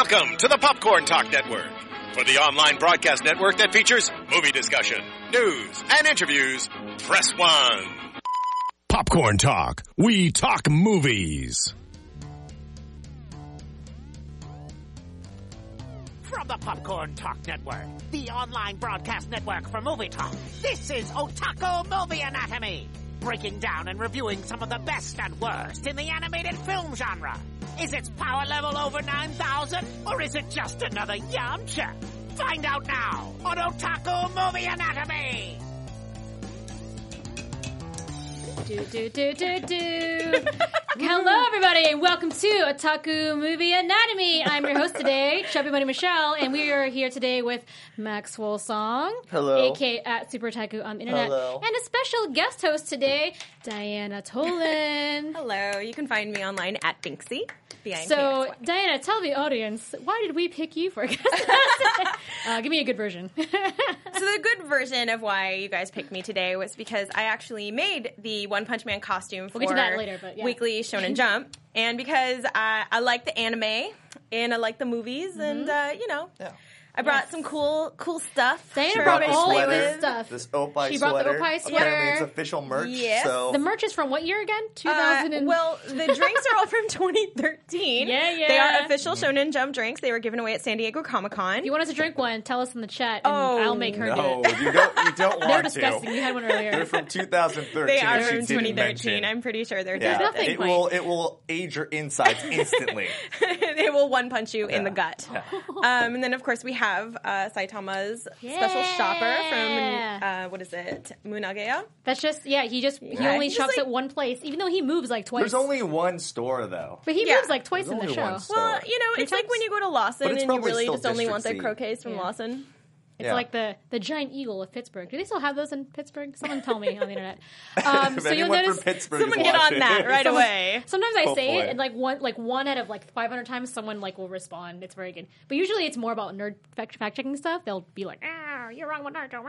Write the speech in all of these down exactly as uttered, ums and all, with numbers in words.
Welcome to the Popcorn Talk Network. For the online broadcast network that features movie discussion, news, and interviews, press one. Popcorn Talk. We talk movies. From the Popcorn Talk Network, the online broadcast network for movie talk, this is Otaku Movie Anatomy, breaking down and reviewing some of the best and worst in the animated film genre. Is its power level over nine thousand, or is it just another Yamcha? Find out now on Otaku Movie Anatomy! Do, do, do, do, do. Hello, everybody, and welcome to Otaku Movie Anatomy. I'm your host today, Chubby Bunny Michelle, and we are here today with Maxwell Song, Hello, A K A at Super Otaku on the internet, Hello. and a special guest host today, Diana Tolan. Hello, you can find me online at Binksy. So, Diana, tell the audience, why did we pick you for a guest host? uh, give me a good version. So the good version of why you guys picked me today was because I actually made the One Punch Man costume for We'll get to that later, but yeah. Weekly Shonen Jump, and because I, I like the anime and I like the movies, mm-hmm. and uh, you know, yeah. I brought yes. some cool, cool stuff. Diana She brought brought all the of sweater, this stuff. This Opie She brought sweater. the Opie sweater. Apparently, it's official merch. Yes. So The merch is from what year again? two thousand. Uh, well, the drinks are all from twenty thirteen. Yeah, yeah. They are official Shonen Jump drinks. They were given away at San Diego Comic Con. If you want us to drink one, tell us in the chat, and Oh, I'll make her no, do it. you don't. You don't want They're to. disgusting. You had one earlier. They're from two thousand thirteen. They are she from didn't twenty thirteen. mention. I'm pretty sure they're Yeah. just nothing It point. will. It will age your insides instantly. They will one punch you in the Yeah. gut. Yeah. Um, and then, of course, we have uh, Saitama's Yeah. special shopper from, uh, what is it, Munagaya? That's just, yeah, he just, he Yeah, only he's shops like- at one place, even though he moves like twice. There's only one store though. But he Yeah. moves like twice There's in the only show. one store. Well, you know, Three it's like times? when you go to Lawson But it's and you probably really still just only want the District C. croquets from Yeah. Lawson. It's Yeah. like the, the giant eagle of Pittsburgh. Do they still have those in Pittsburgh? Someone tell me on the internet. Um, If so you'll anyone notice from Pittsburgh Someone is get on watching. that right away. sometimes I say Hopefully. it and like one like one out of like five hundred times someone like will respond. It's very good. But usually it's more about nerd fact fact checking stuff. They'll be like, ah, you're wrong with Naruto.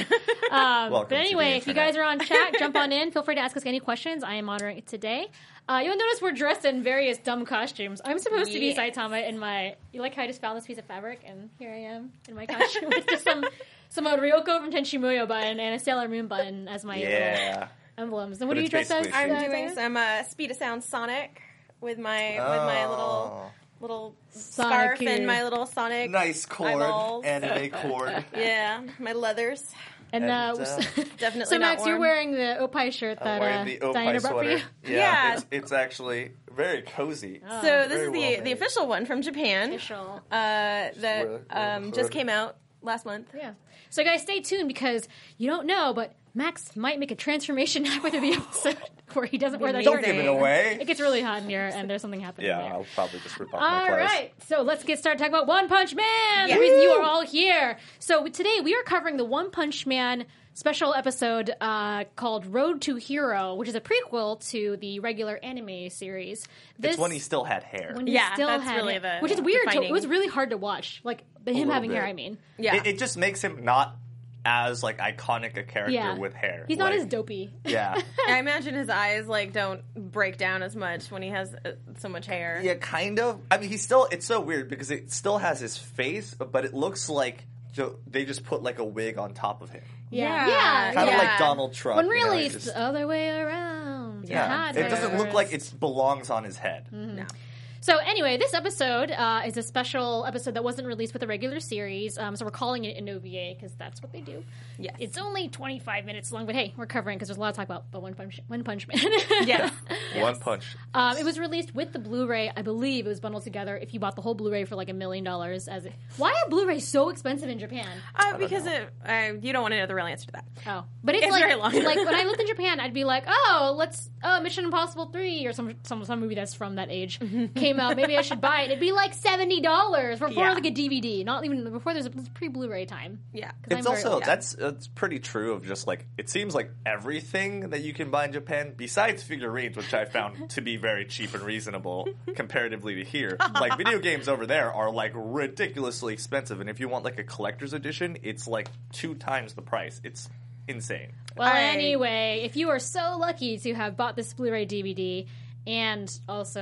um, Welcome but to the anyway, if you internet. guys are on chat, jump on in. Feel free to ask us any questions. I am monitoring it today. Uh, you'll notice we're dressed in various dumb costumes. I'm supposed to be Yes. Saitama in my. You like how I just found this piece of fabric and here I am in my costume with just some some Ryoko from Tenchimuyo button and a Sailor Moon button as my little Yeah. emblems. And what But do you it's dress as? basically I'm Uh, doing Diana? some uh, Speed of Sound Sonic with my with my little Oh. little Sonic scarf here. and my little Sonic Nice cord, eyeballs. anime cord. Yeah, my leathers. And, And, uh, uh, Definitely so not Max, you're warm. wearing the Opie shirt I'm that wearing uh, the Opie Diana brought for sweater. you. Yeah, Yeah. It's, it's actually very cozy. Oh. So this Very is the well the made. official one from Japan. Official. Uh, that Swear- um, just came out last month. Yeah. So guys, stay tuned because you don't know, but Max might make a transformation halfway through the episode where he doesn't wear that Don't shirt give it anymore. away. It gets really hot in here, and there's something happening Yeah, there. I'll probably just rip off my All clothes. right, so let's get started talking about One Punch Man. Yeah. The reason you are all here. So today we are covering the One Punch Man special episode uh, called Road to Hero, which is a prequel to the regular anime series. This, It's when he still had hair. when he Yeah, still that's had really it, the which is weird. To, it defining- was really hard to watch, like the, him little having hair. bit. I mean, Yeah. It, it just makes him not as like iconic a character yeah, with hair. He's not Like, as dopey. Yeah, I imagine his eyes like don't break down as much when he has uh, so much hair. yeah, kind of. I mean, he still. It's so weird because it still has his face, but it looks like so they just put like a wig on top of him, Yeah, Yeah. yeah. kind of Yeah. like Donald Trump. When you know, really it it's just- the other way around. yeah, Not it doesn't look like reversed. it belongs on his head. Mm-hmm. No. So anyway, this episode uh, is a special episode that wasn't released with the regular series, um, so we're calling it an O V A because that's what they do. Yes. It's only twenty-five minutes long, but hey, we're covering because there's a lot to talk about. But One Punch, One Punch Man. Yes. One punch. Um, it was released with the Blu-ray. I believe it was bundled together. If you bought the whole Blu-ray for like a million dollars, as it, why are Blu-rays so expensive in Japan? Uh, because it, uh, you don't want to know the real answer to that. Oh, but it's, It's like very long. like when I lived in Japan, I'd be like, oh, let's oh Mission Impossible three or some some some movie that's from that age came out. Maybe I should buy it. It'd be like seventy dollars before Yeah. like a D V D. Not even before there's a pre-Blu-ray time. Yeah. 'Cause It's I'm very also old. that's that's pretty true of just like it seems like everything that you can buy in Japan, besides figurines, which I found to be very cheap and reasonable comparatively to here. Like video games over there are like ridiculously expensive, and if you want like a collector's edition, it's like two times the price. It's insane. Well, I- anyway, if you are so lucky to have bought this Blu-ray D V D and also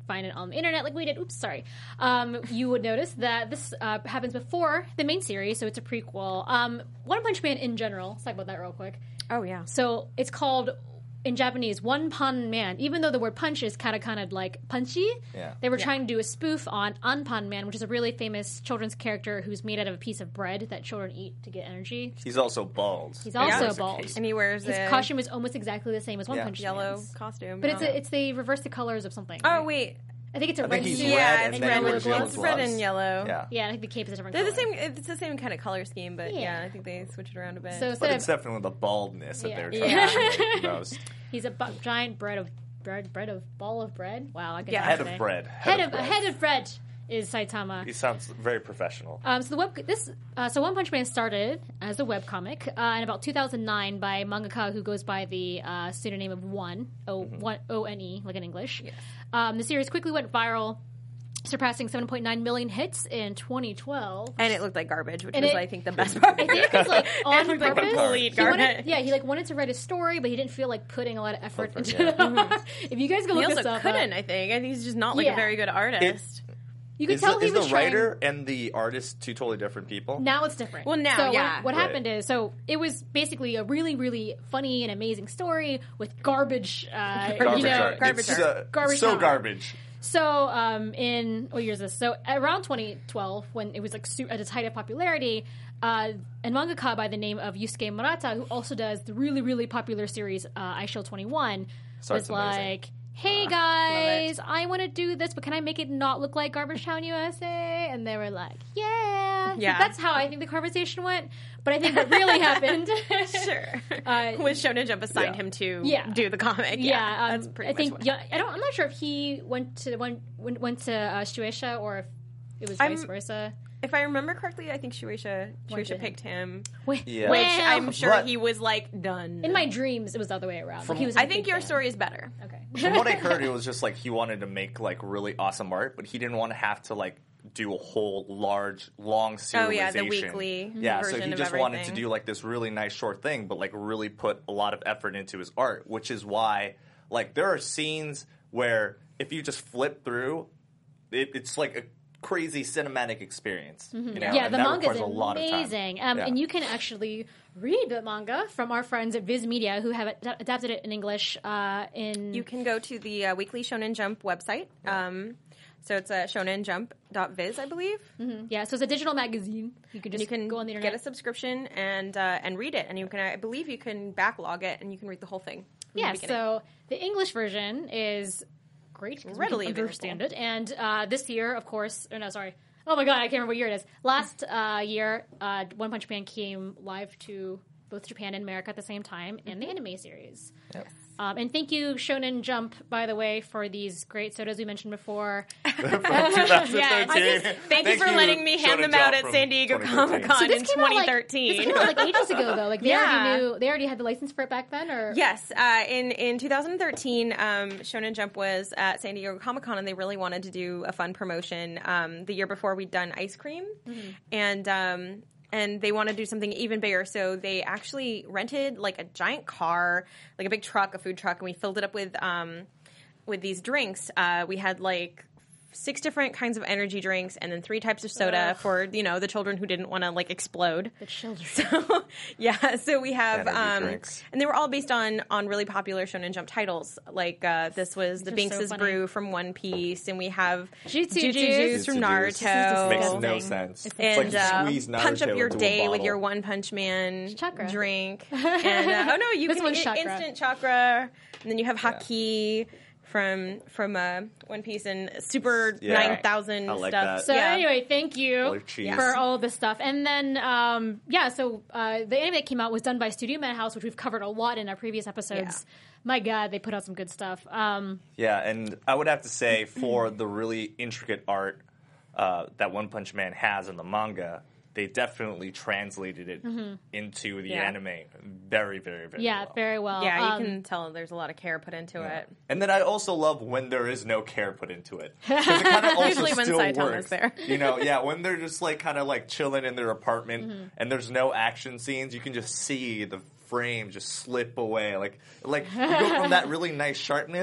find it on the internet like we did, oops, sorry, um, you would notice that this uh, happens before the main series, so it's a prequel. Um, One Punch Man in general, let's talk about that real quick. Oh, yeah. So it's called, in Japanese, One Pan Man. Even though the word punch is kind of kind of like punchy, Yeah. they were Yeah. trying to do a spoof on Anpan Man, which is a really famous children's character who's made out of a piece of bread that children eat to get energy. He's also bald. He's He also wears a bald. cape. And he wears His a costume is almost exactly the same as One Yeah. Punch yellow Man's. costume. But it's no. a, it's they reverse the colors of something. Oh, right? wait. I think it's a I red think he's suit. red Yeah, and it's then red, he wears yellow it's red gloves. and yellow. Yeah. Yeah, I think the cape is a different They're the color. same. It's the same kind of color scheme, but yeah, Yeah. I think they switch it around a bit. So But instead it's of, definitely the baldness that Yeah. they're trying Yeah. to make the most. he's a bu- giant bread of bread, bread of ball of bread. Wow, I can Yeah. talk Head today. of bread. Head of bread. head of bread is Saitama. He sounds very professional. Um, so the web this uh, so One Punch Man started as a webcomic uh, in about two thousand nine by mangaka who goes by the uh, pseudonym of One O Mm-hmm. One O N E like in English. Um, the series quickly went viral, surpassing seven point nine million hits in twenty twelve. and it looked like garbage, which And was, it- I think, the best part. I think it's like on looked like purpose. complete He wanted- garbage. yeah, he like wanted to write a story, but he didn't feel like putting a lot of effort Effort, into yeah. it. If you guys go He look also this up, couldn't, uh, I think. I think he's just not like Yeah. a very good artist. you could Is, tell the, he is was the trying. writer and the artist two totally different people? Now it's different. Well, now, so yeah. What, what Right. happened is, so it was basically a really, really funny and amazing story with garbage, uh, Garbage you know, art. garbage It's, art. uh, Garbage so art. garbage. So, um, in what year is this? So, around twenty twelve, when it was like su- at its height of popularity, uh, a mangaka by the name of Yusuke Murata, who also does the really, really popular series uh, I Shall twenty-one, So was it's amazing. like, "Hey guys, I want to do this, but can I make it not look like Garbage Town U S A?" And they were like, "Yeah, So Yeah. that's how I think the conversation went. But I think what really happened, Sure. Uh, When Shonen Jump assigned yeah. him to Yeah. do the comic. Yeah, Yeah, um, that's pretty I much think what yeah, I don't. I'm not sure if he went to went went, went to uh, Shueisha or if it was I'm- vice versa. If I remember correctly, I think Shueisha, Went to Shueisha him. picked him. Wait, Yeah. Which well, I'm sure But- he was like, done. in my dreams, it was the other way around. From- he was. a I think big your fan. story is better. Okay. From what I heard, it was just like he wanted to make like really awesome art, but he didn't want to have to like do a whole large, long serialization. Oh, yeah, the weekly Yeah, so version he of just wanted to everything. do like this really nice short thing, but like really put a lot of effort into his art, which is why like there are scenes where if you just flip through, it, it's like a crazy cinematic experience. You know? Yeah, and the that manga is requires a lot of time. amazing, um, Yeah. and you can actually read the manga from our friends at Viz Media, who have ad- adapted it in English. Uh, in You can go to the uh, Weekly Shonen Jump website. Um, so it's uh, shonen jump dot viz, I believe. yeah, so it's a digital magazine. You can just You can go on the internet. get a subscription and uh, and read it, and you can. I believe you can backlog it, and you can read the whole thing. from the Yeah, beginning. so the English version is great because we Readily can available. understand it. And uh, this year, of course, or no, sorry. Oh my god, I can't remember what year it is. Last uh, year, uh, One Punch Man came live to both Japan and America at the same time in the anime series. Um, and thank you, Shonen Jump, by the way, for these great sodas we mentioned before. twenty thirteen. Yeah, I just- Thank, you for letting me hand Shonen them out Jump at from San Diego twenty thirteen. Comic Con So this in came out, like- twenty thirteen. This came out like ages ago, though. Like they Yeah. already knew, they already had the license for it back then, or Yes, uh, in in two thousand thirteen, um, Shonen Jump was at San Diego Comic Con, and they really wanted to do a fun promotion. Um, the year before, we'd done ice cream, and um, and they wanted to do something even bigger. So they actually rented like a giant car, like a big truck, a food truck, and we filled it up with um, with these drinks. Uh, we had like six different kinds of energy drinks, and then three types of soda Ugh. for you know the children who didn't want to like explode. the children. So yeah, so we have, Energy um, drinks. and they were all based on on really popular Shonen Jump titles. Like uh, this was the These are so Binks' funny. Brew from One Piece, and we have Jutsu Juice, Juice. from Jutsu Juice. Naruto. Makes disgusting. no sense. It's And like you uh, squeeze Naruto punch up your into a day with bottle. your One Punch Man Chakra. drink. And uh, oh no, you This can one's i- chakra. instant chakra, and then you have Haki from from uh, One Piece and Super Yeah. Nine Thousand I like stuff. that. So yeah. anyway, thank you Like cheese. for all this stuff. And then, um, yeah, so uh, the anime that came out was done by Studio Madhouse, which we've covered a lot in our previous episodes. My God, they put out some good stuff. Um, Yeah, and I would have to say for the really intricate art uh, that One Punch Man has in the manga, they definitely translated it into the Yeah. anime very, very, very yeah, well. very well. Yeah, you Um, can tell there's a lot of care put into it. And then I also love when there is no care put into it. 'Cause it kind of also Usually when still Saitama's works. there. You know, yeah, when they're just like kind of like chilling in their apartment Mm-hmm. and there's no action scenes, you can just see the frame just slip away. Like, like you go from that really nice sharpness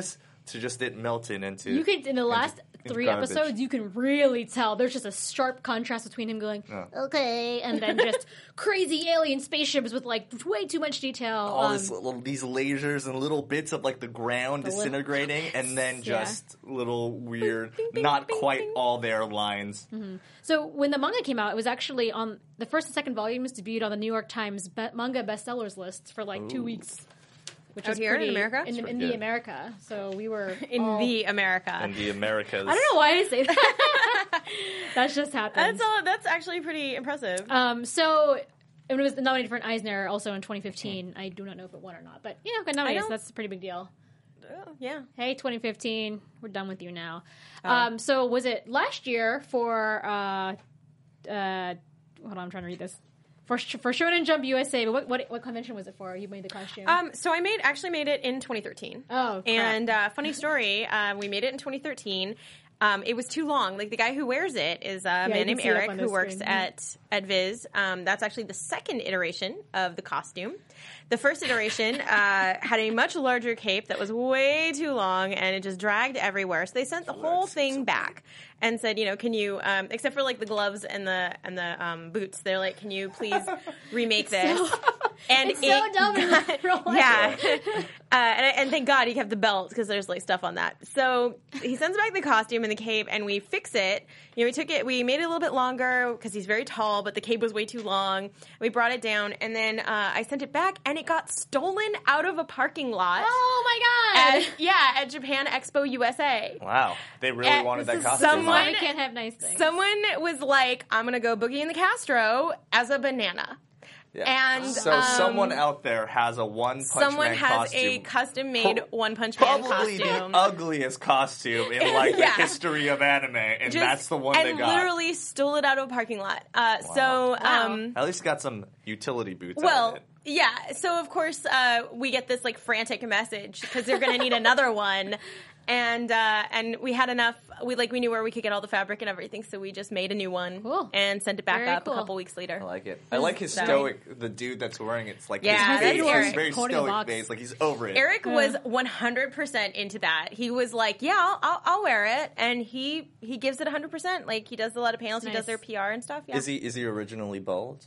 to just it melting into. You could in the last into three garbage. episodes, you can really tell there's just a sharp contrast between him going okay, and then just crazy alien spaceships with like way too much detail. all um, this little, these lasers and little bits of like the ground The little- disintegrating, and then Yeah. just little weird, bing, bing, not bing, quite bing. all there lines. So when the manga came out, it was actually on the first and second volumes debuted on the New York Times be- manga bestsellers list for like two weeks. Which Out is here in pretty, America? in, That's in pretty the good. America. So we were In all- the America. And the Americas. I don't know why I say that. That's just happened. That's all, that's actually pretty impressive. Um, so it was nominated for an Eisner also in twenty fifteen. I do not know if it won or not, but you know, got nominated. So don't- that's a pretty big deal. Oh, yeah. Hey, twenty fifteen, we're done with you now. Oh. Um, so was it last year for? Uh, uh, hold on, I'm trying to read this. For for Shonen Jump U S A, but what, what what convention was it for? You made the costume. Um, so I made actually made it in twenty thirteen. Oh, crap. and uh, funny story, uh, we made it in twenty thirteen. Um, it was too long. Like the guy who wears it is a you man can named see it up Eric on who the works screen. at at Viz. Um, that's actually the second iteration of the costume. The first iteration uh, had a much larger cape that was way too long and it just dragged everywhere. So they sent the whole thing back and said, you know, can you, um, except for like the gloves and the and the um, boots, they're like, can you please remake this? And it's so it dumb in got- real life. yeah, uh, and, and thank God he kept the belt because there's like stuff on that. So he sends back the costume and the cape, and we fix it. You know, we took it, we made it a little bit longer because he's very tall, but the cape was way too long. We brought it down, and then uh, I sent it back, and it got stolen out of a parking lot. Oh my god! At, yeah, at Japan Expo U S A. Wow, they really And wanted this that is costume. someone- huh? Why we can't have nice things. Someone was like, "I'm gonna go Boogie in the Castro as a banana." Yeah. And so um, someone out there has a One Punch someone Man has costume. a custom-made Pro- One Punch Man Probably costume. the ugliest costume in like Yeah. the history of anime, and Just- that's the one and they got. literally stole it out of a parking lot. Uh, So, Wow. um, At least got some utility boots. out well, of it. yeah. So of course uh, we get this like frantic message because they're going to need another one, and uh, and we had enough. We like we knew where we could get all the fabric and everything, so we just made a new one Cool. and sent it back Very up cool. a couple weeks later. I like it. I like his Sorry. stoic. The dude that's wearing it's like Yeah, his that's face, Eric. his very Holding a stoic box. face, like he's over it. Eric was one hundred percent into that. He was like, "Yeah, I'll, I'll, I'll wear it," and he he gives it one hundred percent. Like he does a lot of panels, he Nice. does their P R and stuff. Yeah. Is he is he originally bald?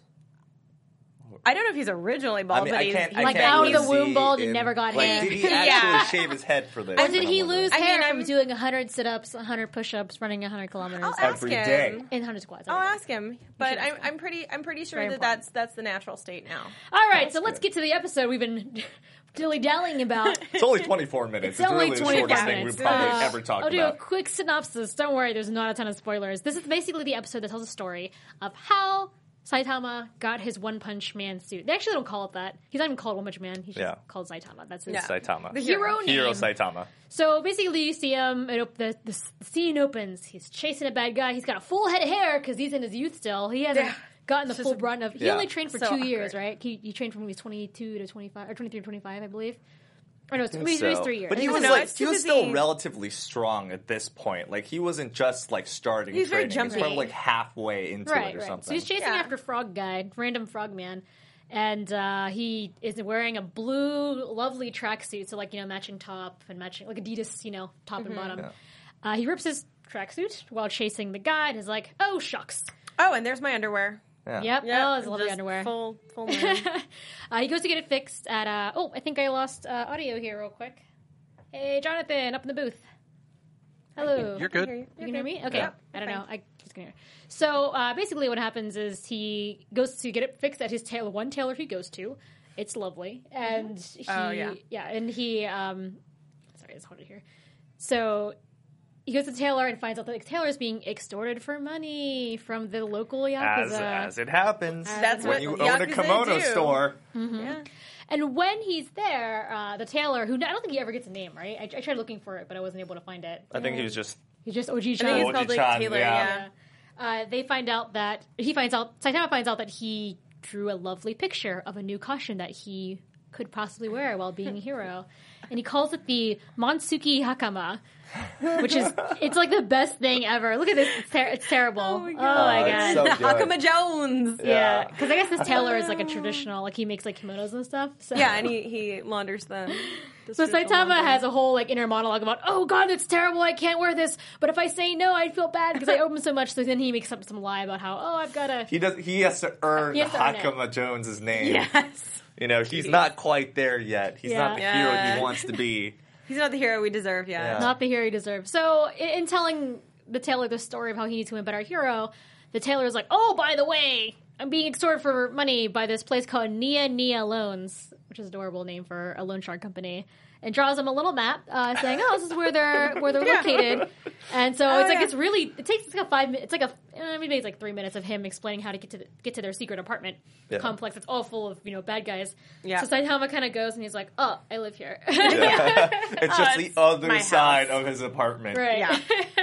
I don't know if he's originally bald, I mean, but I he's can't. I Like can't out of really the womb see bald and him- never got like, hair. Did he actually Yeah. shave his head for this? Or did he I'm wondering. lose I mean, hair I'm- from doing one hundred sit-ups, one hundred push-ups, running one hundred kilometers? I'll ask every him. day? in one hundred squats. I'll every day. ask him, but should I'm, ask him. I'm pretty I'm pretty sure Very that important. that's that's the natural state now. All right, so let's get to the episode we've been dilly-dallying about. It's only twenty-four minutes. It's only really the twenty-four shortest minutes. thing we've probably Uh, ever talked I'll do about. a quick synopsis. Don't worry, there's not a ton of spoilers. This is basically the episode that tells a story of how Saitama got his One Punch Man suit. They actually don't call it that. He's not even called One Punch Man. He's just Yeah. called Saitama. That's his Yeah. Saitama. The hero name. Hero Saitama. So basically, you see him. It, op- the, the scene opens. He's chasing a bad guy. He's got a full head of hair because he's in his youth still. He hasn't Yeah. gotten the It's full just- brunt of. He Yeah. only trained for So two awkward. years, right? He, he trained from when he was twenty-two to twenty-five, or twenty-three to twenty-five, I believe. Or no, it's, maybe So- it was three years. But he I was don't know, like it's he too was busy. still relatively strong at this point. Like he wasn't just like starting. He was very training. He was jumpy. probably like halfway into right, it or right. something. So he's chasing Yeah. after Frog Guy, random Frog Man, and uh, he is wearing a blue, lovely tracksuit. So like you know, matching top and matching like Adidas, you know, top and bottom. Uh, he rips his tracksuit while chasing the guy, and is like, "Oh shucks." Oh, and there's my underwear. Yeah. Yep. Yeah, oh, it's lovely just underwear. Full full moon. uh, he goes to get it fixed at. Uh, oh, I think I lost uh, audio here real quick. Hey, Jonathan, up in the booth. Hello. You're good. You can hear me? Okay. Yeah. I don't fine. know. I just can hear. So uh, basically, what happens is he goes to get it fixed at his tailor. One tailor he goes to. It's lovely, and he, Oh, yeah. yeah, and he. Um, sorry, it's hard to hear. So he goes to the tailor and finds out that the tailor is being extorted for money from the local yakuza. As, as it happens, That's when what you own a Yakuza kimono do. store. Yeah. And when he's there, uh, the tailor, who I don't think he ever gets a name, right? I, I tried looking for it, but I wasn't able to find it. I think he was just He's just O G I think Chan. he's called like Oji-chan, Taylor. yeah. Yeah. Uh, they find out that he finds out Saitama finds out that he drew a lovely picture of a new costume that he could possibly wear while being a hero, and he calls it the Monsuki Hakama. which is it's like the best thing ever. Look at this; it's, ter- it's terrible. Oh my god! Oh my Oh, god. it's so good. Hakama Jones. Yeah, because I guess this tailor is like a traditional, like he makes like kimonos and stuff. So. Yeah, and he, he launders them. So Saitama has a whole like inner monologue about, oh god, that's terrible, I can't wear this. But if I say no, I'd feel bad because I owe him so much. So then he makes up some lie about how, oh, I've got to. He does. He has to earn He has to earn it. Hakama Jones's name. Yes. You know, he's not quite there yet. He's Yeah. not the Yeah. hero he wants to be. He's not the hero we deserve yet. Yeah. Not the hero he deserves. So in, in telling the tailor the story of how he needs to win a better hero, the tailor is like, oh, by the way, I'm being extorted for money by this place called Nia Nia Loans, which is an adorable name for a loan shark company. And draws them a little map, uh, saying, "Oh, this is where they're where they're located." And so Oh, it's like yeah. it's really it takes like a five minutes. It's like a uh, maybe it's like three minutes of him explaining how to get to the, get to their secret apartment Yeah. complex. It's all full of you know bad guys. Yeah. So Saitama kind of goes and he's like, "Oh, I live here." It's just it's the other my side house. of his apartment. Right. Yeah.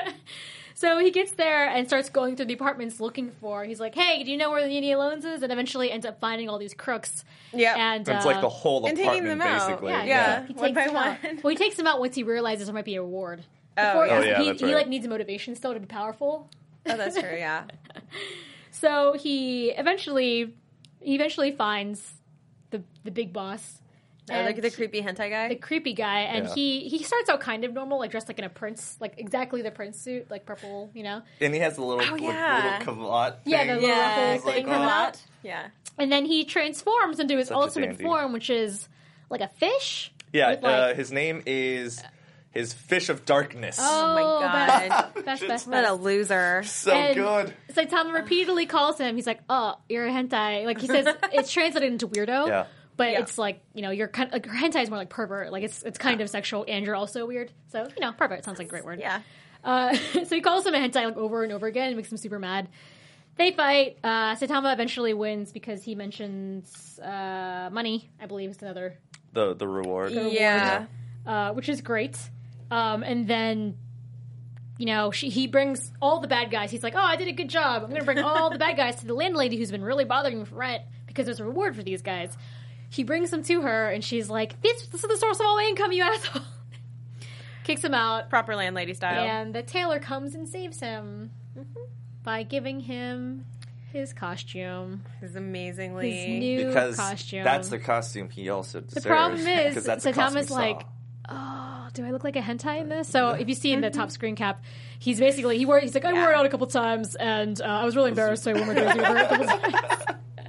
So he gets there and starts going through the apartments looking for. He's like, "Hey, do you know where the Nia Loans is?" And eventually ends up finding all these crooks. Yeah. And It's uh, like the whole And taking apartment, them out. basically. Yeah, Yeah. He One takes by them out. one. Well, he takes them out once he realizes there might be a reward. Oh, Before, yeah. Oh, yeah, he, that's he right. like needs a motivation still to be powerful. Oh, that's true, yeah. So he eventually he eventually finds the the big boss. Oh, And like the creepy hentai guy? the creepy guy, and Yeah. he he starts out kind of normal, like dressed like in a prince, like exactly the prince suit, like purple, you know. And he has the little, Oh, like, yeah. little cavat Yeah, thing. the little yeah, whole He's like, thing oh. coming out. Yeah. And then he transforms into his Such a ultimate dandy. form, which is like a fish. Yeah, with, like- uh, his name is his Fish of Darkness. Oh my God. Best, best, best, What a best. loser. so And good. Saitama repeatedly calls him. He's like, "Oh, you're a hentai." Like he says, it's translated into weirdo. Yeah. But Yeah. it's like you know, you're kind of, like hentai is more like pervert. Like it's it's kind of sexual, and you're also weird. So you know, pervert sounds like a great word. Yeah. Uh, so he calls him a hentai like over and over again, and makes him super mad. They fight. Uh, Saitama eventually wins because he mentions uh, money. I believe is another, The the reward. Yeah. uh, which is great. Um, and then. You know, she, he brings all the bad guys. He's like, "Oh, I did a good job. I'm going to bring all the bad guys to the landlady who's been really bothering me for rent because there's a reward for these guys." He brings them to her, and she's like, "This, this is the source of all my income, you asshole!" Kicks him out, Proper landlady style. and the tailor comes and saves him by giving him his costume, He's amazingly. his new Because costume. that's the costume he also deserves. The problem is, 'cause that's the costume Saitama's he like, saw. "Oh, do I look like a hentai in this?" So if you see in the top screen cap, he's basically he wore he's like, "I wore it out a couple times, and uh, I was really embarrassed, so I wore my jersey over it a couple times."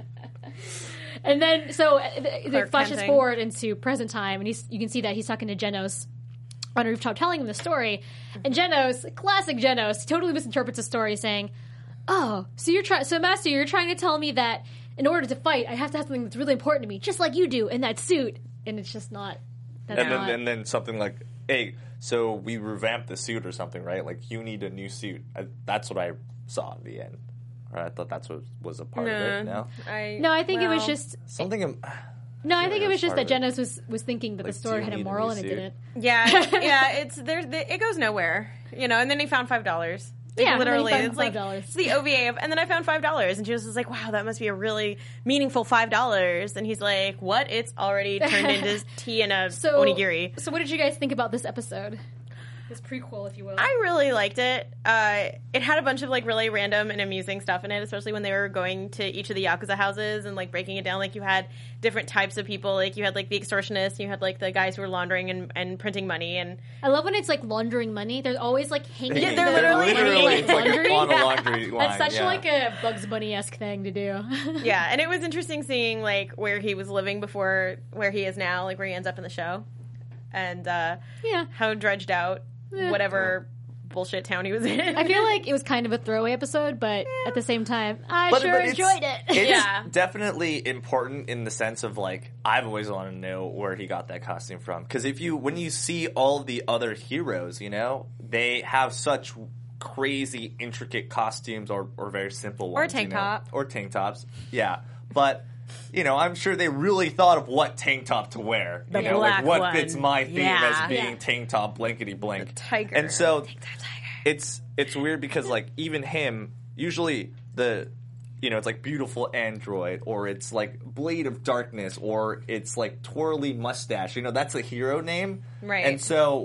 And then so uh, it it Clark flashes Kenting. forward into present time, and he's you can see that he's talking to Genos on a rooftop, telling him the story. And Genos, classic Genos, totally misinterprets the story, saying, "Oh, so you're trying, so Master, you're trying to tell me that in order to fight, I have to have something that's really important to me, just like you do in that suit." And it's just not. That's And not. then and then something like, "Hey, so we revamped the suit or something, right? Like you need a new suit." I, that's what I saw in the end. Right? I thought that's what was a part of it. No, I, no, I think it was well, just. something. in- No, I Yeah, think it was that's just that part of it. Genos was was thinking that Like, the story do you had a need a moral new and it suit? didn't. Yeah, yeah. It's there. The, it goes nowhere, you know. And then he found five dollars. Yeah, literally, then he found it's like five dollars. it's the O V A of. And then I found five dollars, and she was just like, "Wow, that must be a really meaningful five dollars." And he's like, "What? It's already turned into tea and a So, onigiri." so what did you guys think about this episode? This prequel, if you will. I really liked it. Uh, it had a bunch of like really random and amusing stuff in it, especially when they were going to each of the Yakuza houses and like breaking it down. Like you had different types of people. Like you had like the extortionists, you had like the guys who were laundering and, and printing money. And I love when it's like laundering money. They're always like hanging. Yeah, the they're literally money, hanging like, it's like laundry. on a Yeah. laundry line. That's such yeah. like a Bugs Bunny esque thing to do. yeah, and it was interesting seeing like where he was living before where he is now, like where he ends up in the show, and uh, Yeah. how dredged out Yeah. whatever bullshit town he was in. I feel like it was kind of a throwaway episode, but at the same time, I But- sure but it's- enjoyed it. It's Yeah. definitely important in the sense of like I've always wanted to know where he got that costume from because if you when you see all the other heroes, you know they have such crazy intricate costumes or, or very simple ones, tank you know? top. or tank tops, yeah. But you know, I'm sure they really thought of what tank top to wear. The you know, black like what one. fits my theme Yeah. as being Yeah. tank top blankety blank. The tiger. And so Tank top tiger. it's it's weird because like even him usually the you know it's like beautiful android or it's like blade of darkness or it's like twirly mustache, you know that's a hero name, Right. and so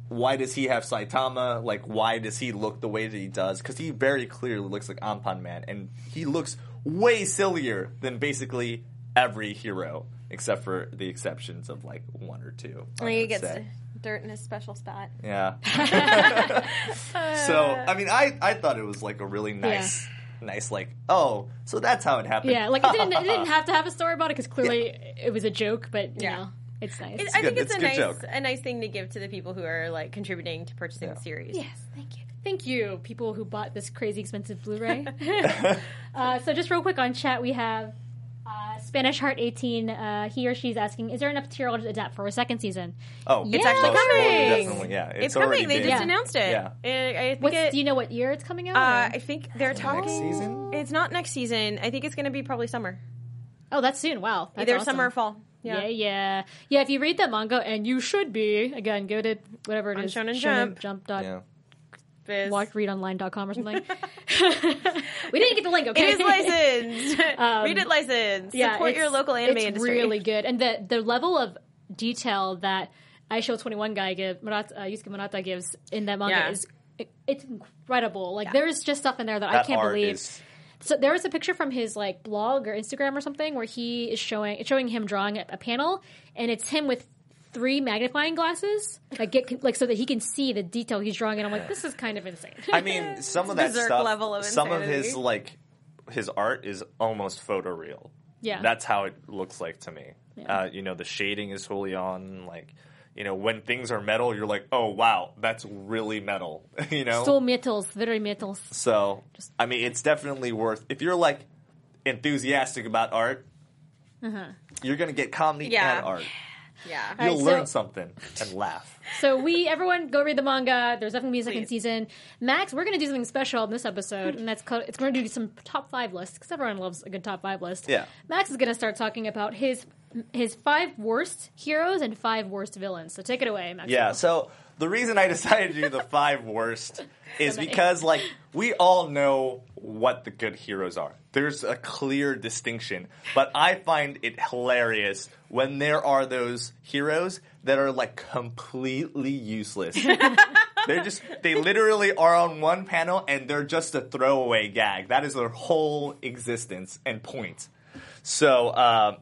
why does he have Saitama? Like, why does he look the way that he does? Because he very clearly looks like Anpan Man, and he looks way sillier than basically every hero, except for the exceptions of like one or two. And he gets dirt in his special spot. Yeah. So, I mean, I, I thought it was like a really nice, yeah. nice, like, oh, so that's how it happened. Yeah, like it didn't, it didn't have to have a story about it because clearly yeah. it was a joke, but you yeah. know, it's nice. It, it's I good. think it's, it's a, a nice, joke. a nice thing to give to the people who are like contributing to purchasing yeah. the series. Yes, thank you. Thank you, people who bought this crazy expensive Blu-ray. uh, so just real quick on chat, we have uh, Spanish Heart eighteen. Uh, he or she's asking, is there enough material to adapt for a second season? Oh, it's yeah. actually coming. Definitely, yeah. It's, it's coming. They been. just yeah. announced it. Yeah. It, I think What's, it, do you know what year it's coming out? Uh, I think they're talking. Next season? It's not next season. I think it's going to be probably summer. Oh, that's soon. Wow. That's Either awesome. summer or fall. Yeah. yeah, yeah. Yeah, if you read that manga, and you should be, again, go to whatever it on is. Shonen Jump. Jump. Dot, yeah. Watch read online dot com or something. We didn't get the link, okay? It is licensed. um, read it licensed. Yeah, Support your local anime it's industry. It's really good. And the the level of detail that Aisho twenty-one guy gives, Murata, uh, Yusuke Murata gives in that manga yeah. is it, it's incredible. Like, yeah. there's just stuff in there that, that I can't art believe. Is... So there was a picture from his like blog or Instagram or something where he is showing it's showing him drawing a, a panel, and it's him with three magnifying glasses, like get like so that he can see the detail he's drawing. And I'm like, this is kind of insane. I mean, some of that Berserk stuff, level of some of insanity. his like his art is almost photoreal. Yeah, that's how it looks like to me. Yeah. Uh, you know, the shading is fully on. Like, you know, when things are metal, you're like, oh wow, that's really metal. You know, still metals, very metals. So, I mean, it's definitely worth. If you're like enthusiastic about art, uh-huh. you're gonna get comedy yeah. and art. Yeah, you'll right, learn so, something and laugh. So we, everyone, go read the manga. There's definitely a second Please. season. Max, we're going to do something special in this episode, and that's called, it's going to do some top five lists because everyone loves a good top five list. Yeah. Max is going to start talking about his his five worst heroes and five worst villains. So take it away, Max. Yeah. So the reason I decided to do the five worst is because, like, we all know what the good heroes are. There's a clear distinction. But I find it hilarious when there are those heroes that are, like, completely useless. They're just, they literally are on one panel and they're just a throwaway gag. That is their whole existence and point. So, um,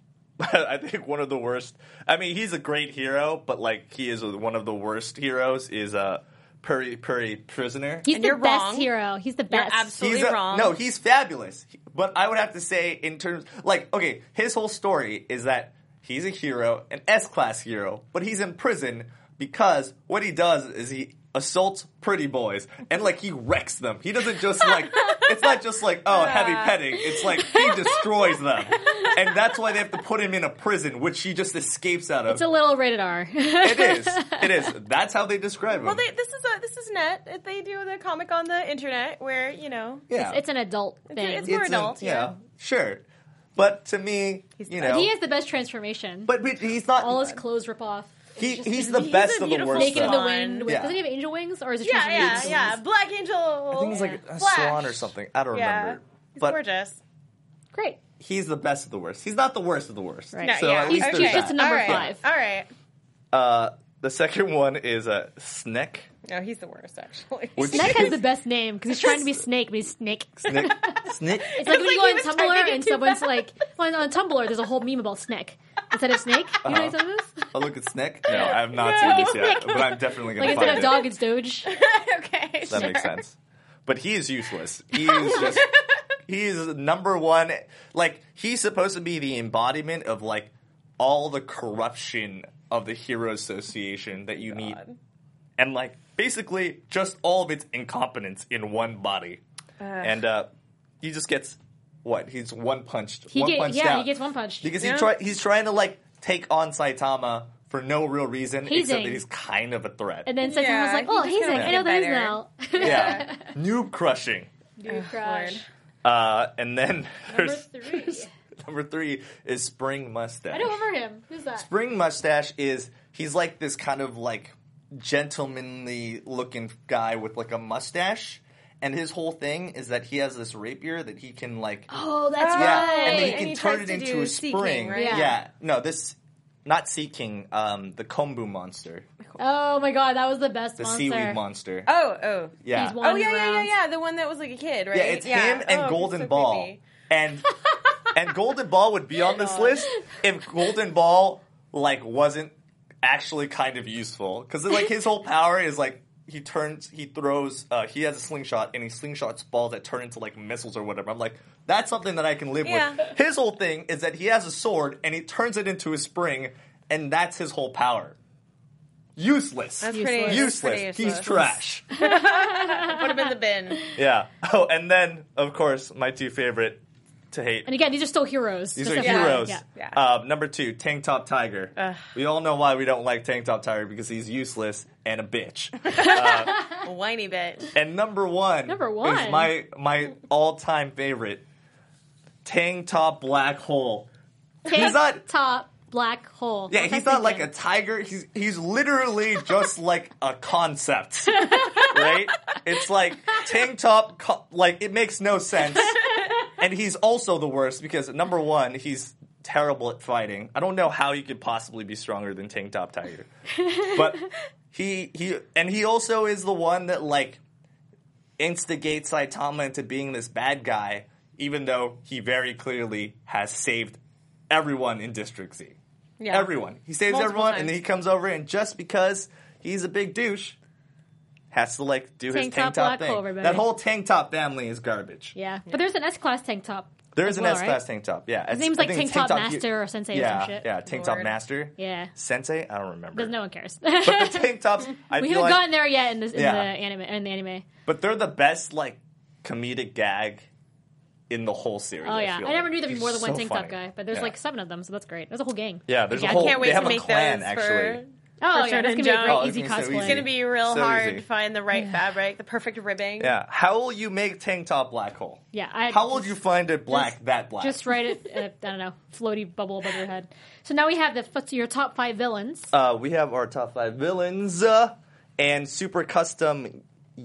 I think one of the worst, I mean, he's a great hero, but, like, he is one of the worst heroes is, uh, Puri Puri Prisoner. He's And the you're best wrong. hero. He's the You're best. absolutely He's a- wrong. No, he's fabulous. But I would have to say, in terms, like, okay, his whole story is that he's a hero, an S-class hero, but he's in prison because what he does is he assaults pretty boys and, like, he wrecks them. He doesn't just, like, it's not just like, oh, heavy petting. It's like he destroys them. And that's why they have to put him in a prison, which he just escapes out of. It's a little rated R. It is. It is. That's how they describe him. Well, they, this is a this is net. They do the comic on the internet where you know. yeah. It's an adult thing. it's more an- adult, yeah. Sure. But to me, you know. He has the best transformation. But, but he's not. all his clothes rip off. He, It's he's just- the he's best a of the beautiful worst. naked in the though. wind. With, Yeah. Does he have angel wings or is it Yeah, transformation yeah, angel yeah. wings? Black Angel. I think it's like a Flash. swan or something. I don't Yeah. remember. He's But gorgeous. Great. he's the best of the worst. He's not the worst of the worst. Right. No, So yeah. at least He's- there's he's just that. a number All right. five. All right. Uh, the second one is a uh, Snick. No, he's the worst actually. Which Snake is has the best name because he's trying to be Snake, but he's Snake. Snick. Snick. It's like when like you go he on was Tumblr typing it and too someone's fast. like, well, on Tumblr, there's a whole meme about Snake instead of Snake. You know what I'm this? Oh, look at Snick. No, I have not No. seen Look this at yet, Snick. but I'm definitely Like gonna instead of find dog, it's Doge. Okay. it. That makes sure. sense. But he is useless. He is just. He is number one. Like, he's supposed to be the embodiment of, like, all the corruption of the Hero Association that you need. And, like, basically just all of its incompetence in one body. And uh, he just gets, what? He's one punched. He one get, punched yeah, out. he gets one punch. Because Yeah. he try, he's trying to, like, take on Saitama for no real reason, except Hazing. that he's kind of a threat. And then Saitama Yeah, was like, he oh, just he's kinda like, I know get that is better. now. Yeah. Noob crushing. Dude, crush. Lord. Uh, and then Number there's, three. there's- number three is Spring Mustache. I don't remember him. Who's that? Spring Mustache is, he's like this kind of like gentlemanly looking guy with like a mustache. And his whole thing is that he has this rapier that he can like, Oh, that's yeah, right. and then he And can he turn tries it to into do a Sea King, spring. right? Yeah. Yeah. No, this, not Sea King, um, the Kombu monster, Oh my god, that was the best the monster. seaweed monster. Oh, oh. yeah, He's one- Oh, yeah, yeah, yeah, rounds. yeah. The one that was like a kid, right? yeah, it's him and Oh, Golden so Ball, creepy. and and Golden Ball would be on this list if Golden Ball like wasn't actually kind of useful because like his whole power is like. He turns, he throws, uh, he has a slingshot, and he slingshots balls that turn into, like, missiles or whatever. I'm like, that's something that I can live Yeah. with. His whole thing is that he has a sword, and he turns it into a spring, and that's his whole power. Useless. That's Useless. pretty that's Useless. pretty He's useless. trash. Put him in the bin. Yeah. Oh, and then, of course, my two favorite to hate. And again, these are still heroes. These Just are F Y I. heroes. Yeah. Yeah. Uh, number two, Tank Top Tiger. We all know why we don't like Tank Top Tiger because he's useless and a bitch. A whiny bitch. And number one, Number one. is my my all time favorite, Tank Top Black Hole. He's not. Top black hole. Yeah, What was he's I not like a thinking? tiger. He's he's literally just like a concept, right? It's like tank top. Co- like it makes no sense, and he's also the worst because number one, he's terrible at fighting. I don't know how he could possibly be stronger than Tank Top Tiger, but he he and he also is the one that like instigates Saitama into being this bad guy, even though he very clearly has saved everyone in District Z. Yeah. Everyone. He saves Multiple everyone, times. and then he comes over, and just because he's a big douche, has to, like, do Tank his tank top, top black thing. hole, everybody. That whole tank top family is garbage. Yeah. But there's an S-Class tank top. There as is an well, S-Class right? tank top, yeah. His name's like Tank Top Master or Sensei or yeah, some shit. Yeah, Tank Top Lord. Master. Yeah. Sensei? I don't remember. Because no one cares. But the tank tops, I we feel haven't like, gotten there yet in, this, in Yeah. the anime. In the anime. but they're the best, like, comedic gag in the whole series. Oh yeah, feel I never like. knew there'd be He's more than one so tank funny. top guy, but there's Yeah. like seven of them, so that's great. There's a whole gang. Yeah, there's Yeah, a I whole. Can't wait they have to a make clan those actually. for. Oh For yeah, that's gonna Shonen be a Jump. great Oh, easy it's gonna be so cosplay. It's gonna be real So hard easy. to find the right fabric, the perfect ribbing. Yeah, how will you make tank top black hole? Yeah, I, How would you find it black just- that black? just write it? Uh, I don't know, floaty bubble above your head. So now we have the what's your top five villains? Uh, we have our top five villains uh, and super custom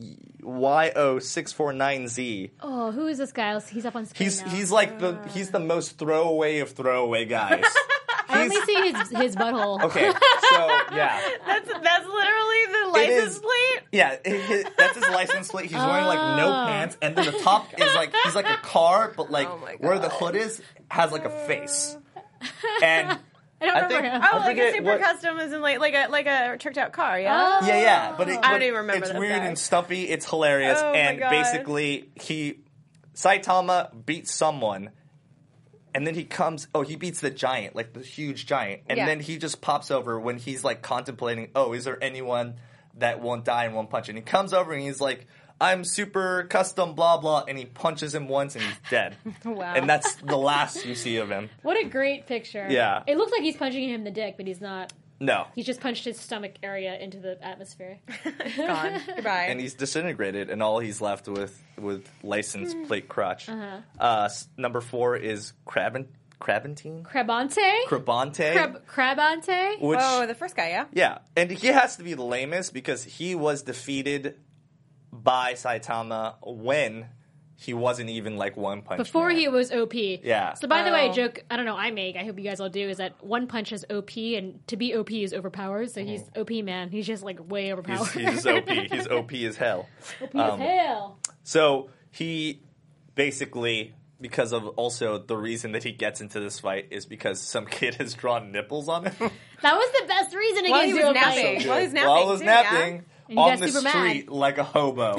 Y O six four nine Z. Oh, who is this guy? He's up on screen He's now. he's like the he's the most throwaway of throwaway guys. I only He's- see his his butthole. Okay, so yeah, That's that's literally the license is. plate. yeah, it- his- that's his license plate. He's wearing like no Oh. pants, and then the top is like he's like a car, but like Oh my where the God. hood is has like a face. And I don't I remember think- him. I Oh, like a forget super what- custom is in like like a like a tricked out car. Yeah. Oh. yeah, yeah, but it, I but don't even remember It's that weird guy. and stumpy. It's hilarious, Oh my and God. basically he Saitama beats someone, and then he comes. Oh, he beats the giant, like the huge giant, and Yeah. then he just pops over when he's like contemplating. Oh, is there anyone that won't die in one punch? And he comes over and he's like, "I'm super custom, blah blah," and he punches him once and he's dead. Wow. And that's the last you see of him. What a great picture. Yeah. It looks like he's punching him in the dick, but he's not. No. He's just punched his stomach area into the atmosphere. Gone. Goodbye. And he's disintegrated, and all he's left with with license Hmm. plate crotch. Uh-huh. Uh, s- number four is Crabin Crabantine, Crabante? Crabante, Crab- Crabante? which oh, the first guy. Yeah. yeah, and he has to be the lamest because he was defeated by Saitama when he wasn't even like one punch. Before Man. he was O P. Yeah. So by the way, Oh. a joke I don't know I make, I hope you guys all do, is that one punch is O P and to be O P is overpowered. So he's O P man. He's just like way overpowered. he's, he's O P. He's O P as hell. O P as hell. So he basically, because of also the reason that he gets into this fight is because some kid has drawn nipples on him. That was the best reason While against he was you, napping. Mike. While he was napping, While I was too, yeah? napping And you on got the super mad. street like a hobo.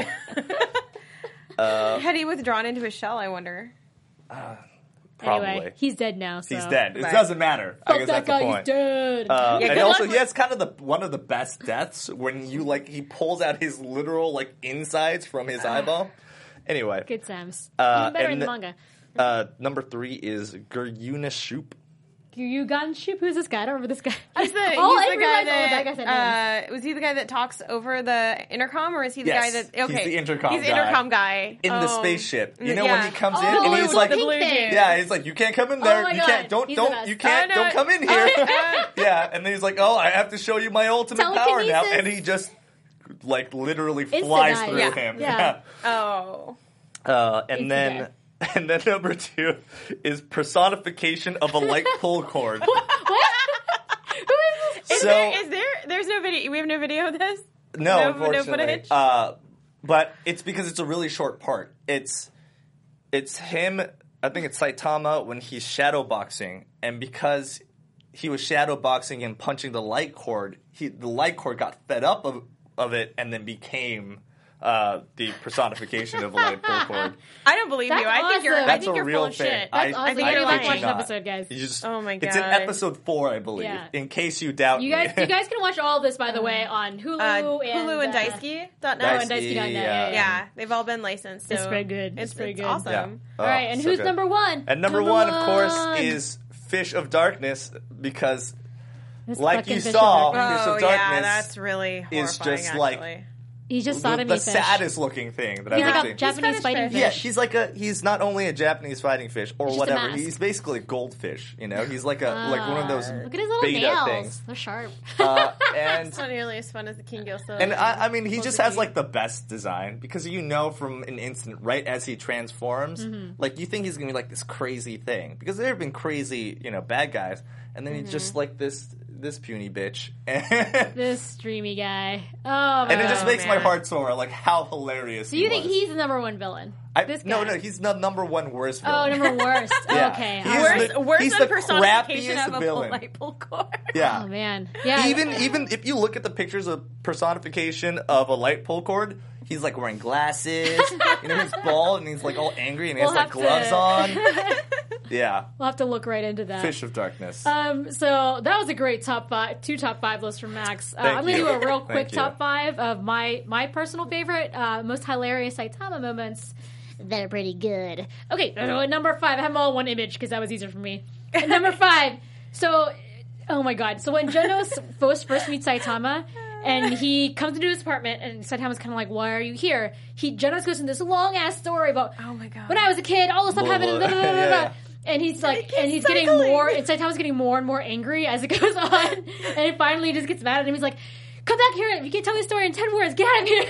Had he withdrawn into his shell? I wonder. Probably. Anyway, he's dead now. So. He's dead. It Right. doesn't matter. I Fuck guess that that's guy, the he's point. dead. Uh, Yeah, and good also, luck he has kind of the one of the best deaths when you like he pulls out his literal like insides from his eyeball. Anyway, Good Sams. Uh, Even better and in the the- manga. uh, number three is Guryuna Shoop. Yugan Ship, who's this guy? I don't remember this guy. He's the, oh, he's I the guy realized all that, that guy said names. uh, was he the guy that talks over the intercom, or is he the Yes, guy that? he's Okay, the intercom He's the guy. intercom guy In the Oh. spaceship. You know Yeah. when he comes in Oh, and the he's blue like, pink blue thing. dude. yeah, he's like, you can't come in there. Oh my you God. can't. Don't He's the don't. best. You can't. Oh, no. Don't come in here. yeah, and then he's like, oh, I have to show you my ultimate power now, Telekinesis. and he just like literally Insta flies dive. through Yeah. him. Yeah. Oh, Uh, and Insta then. dive. And then number two is personification of a light pull cord. there, is there? There's no video. We have no video of this. No, no, unfortunately. no footage. Uh, but it's because it's a really short part. It's it's him. I think it's Saitama when he's shadowboxing, and because he was shadowboxing and punching the light cord, he the light cord got fed up of of it and then became. Uh, the personification of a light pull cord. I don't believe That's you. I think you're. awesome. I That's think a you're real full of thing. shit. I- That's I- awesome. I You gotta kid watch you the not. episode, guys. You just, Oh my It's in God. episode four, I believe. Yeah. In case you doubt You guys, me. you guys can watch all of this, by the way, on Hulu Uh, and Hulu and uh, Daisuke dot Oh, net. and Daisuke dot net. yeah. Yeah, yeah. Yeah, they've all been licensed. So It's very good. It's, It's very it's good. awesome. Yeah. All right, and so who's good. number one? And number Come one, of on. course, is Fish of Darkness because, This like fucking you Fish saw, of Darkness. Fish Oh of yeah, Darkness that's really horrifying. is just like actually. He's just the, sodomy the fish. saddest looking thing that He's I've ever like a seen. Japanese fetish fighting fish. fish. Yeah, he's like a he's not only a Japanese fighting fish or He's just a whatever. mask. He's basically a goldfish. You know, he's like a like one of those Look at his little beta nails. things. They're sharp. Uh, and It's not nearly as fun as the King Gilso. And I, I mean, he just has like the best design because you know from an instant, right as he transforms, Mm-hmm. like you think he's gonna be like this crazy thing because there have been crazy, you know, bad guys, and then he's just like this this puny bitch, and This streamy guy. Oh, my it just God. makes my man. heart soar. Like how hilarious! So you he think was. he's the number one villain? I, this no, guy. no, he's the number one worst Oh, villain. number worst. Yeah. Okay. He's all worse, right. the- worse he's than the personification crappiest of a villain. light pull cord. Yeah. Oh man. Yeah. Even even if you look at the pictures of personification of a light pull cord, he's like wearing glasses. You know, he's bald and he's like all angry and he We'll has like have gloves to- on. Yeah, We'll have to look right into that. Fish of Darkness. Um, so that was a great top five, two top five lists from Max. Uh, Thank I'm going to you. do a real quick Thank you. top five of my my personal favorite, uh, most hilarious Saitama moments that are pretty good. Okay, uh, number five. I have them all in one image because that was easier for me. At number five. So, oh my god. So when Genos first first meets Saitama. And he comes into his apartment, and Saitama's kind of like, "Why are you here?" He Genos goes into this long ass story about, Oh my God. when I was a kid, all this stuff Blah, happened." blah. Blah, blah, blah, blah, Yeah, blah. yeah. And he's like, keeps and he's getting cycling. more, and Saitama's getting more and more angry as it goes on. And he finally just gets mad at him. He's like, "Come back here! You can't tell me a story in ten words. Get out of here!"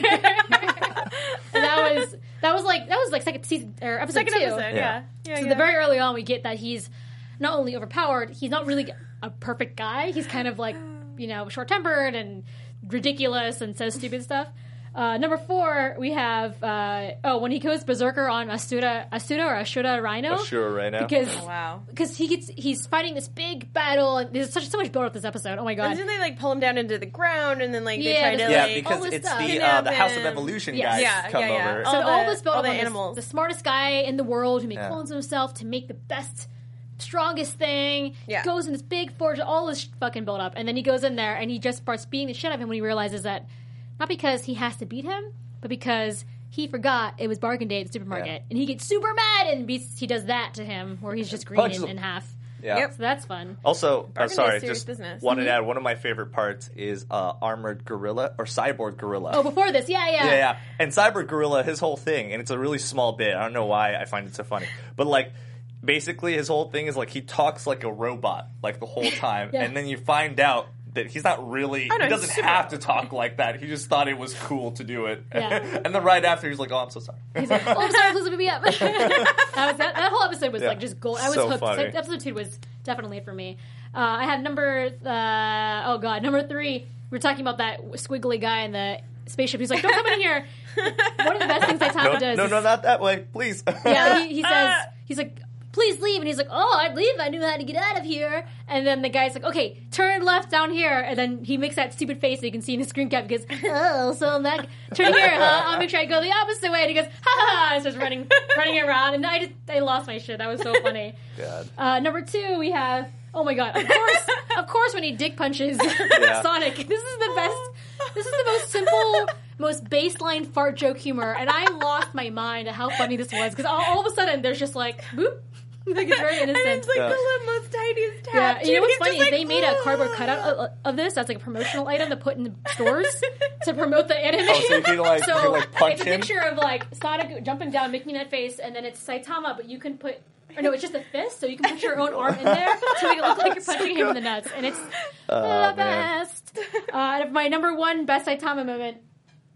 And that was that was like that was like second season or episode Second two. episode, yeah. yeah. So yeah. the very early on, we get that he's not only overpowered, he's not really a perfect guy. He's kind of like, you know, short tempered and ridiculous and says stupid stuff. Uh, number four, we have uh, oh when he goes berserker on Asura, Asura or Ashura Rhino. Sure, right now. Because Oh, wow. because he gets he's fighting this big battle and there's such so much build up this episode. Oh my And god. didn't they like pull him down into the ground and then like they Yeah, tried to the- yeah, like because all this it's stuff. the uh, Kidnap the House of him. Evolution Yes. guys Yeah, come yeah, yeah. over. All So the- all this build all up the on this- animals. the smartest guy in the world who makes Yeah. clones of himself to make the best, strongest thing. Yeah. Goes in this big forge, all this fucking build up, and then he goes in there and he just starts beating the shit out of him when he realizes that not because he has to beat him, but because he forgot it was bargain day at the supermarket, Yeah. and he gets super mad and beats. He does that to him where he's just Punches green in, him. in half. Yeah. Yep. So that's fun. Also, uh, Bargain is sorry, serious just business. wanted Mm-hmm. to add one of my favorite parts is uh, Armored Gorilla or Cyborg Gorilla. Oh, before this, yeah, yeah, Yeah, yeah. And Cyber Gorilla, his whole thing, and it's a really small bit. I don't know why I find it so funny. But, like, basically his whole thing is, like, he talks like a robot, like, the whole time. Yeah. And then you find out that he's not really, Oh, no, he doesn't he's super- have to talk like that. He just thought it was cool to do it. Yeah. And then right after, he's like, oh, I'm so sorry. He's like, oh, I'm sorry, please beat me up. that, was, that, that whole episode was Yeah. like just gold. I was So hooked. funny. Episode two was definitely for me. Uh, I have number, uh, oh god, number three. We were talking about that squiggly guy in the spaceship. He's like, don't come in here. One of the best things Saitama no, does. no, is- no, not that way. Please. Yeah, he, he says, he's like, please leave. And he's like, oh, I'd leave if I knew how to get out of here. And then the guy's like, okay, turn left down here. And then he makes that stupid face that you can see in the screen cap because, oh, so I'm back. Turn here, huh? I'll make sure I go the opposite way. And he goes, ha ha ha. And starts running, running around. And I just, I lost my shit. That was so funny. God. Uh, number two, we have, oh my god, of course, of course when he dick punches Yeah. Sonic. This is the best, this is the most simple, most baseline fart joke humor. And I lost my mind at how funny this was because all, all of a sudden there's just like, boop. Like it's very innocent. And it's like Yeah. the most tiniest tap. Yeah, you know too. what's He's funny just is they like, made a cardboard cutout of, of this. That's like a promotional item to put in the stores to promote the anime. Oh, so you can, like- you can, like, punch it's a him? picture of like Sonic jumping down, making that face, and then it's Saitama, but you can put. Or no, it's just a fist, so you can put your own arm in there to make it look like you're punching him in the nuts, and it's Oh, the man. best. Uh, my number one best Saitama moment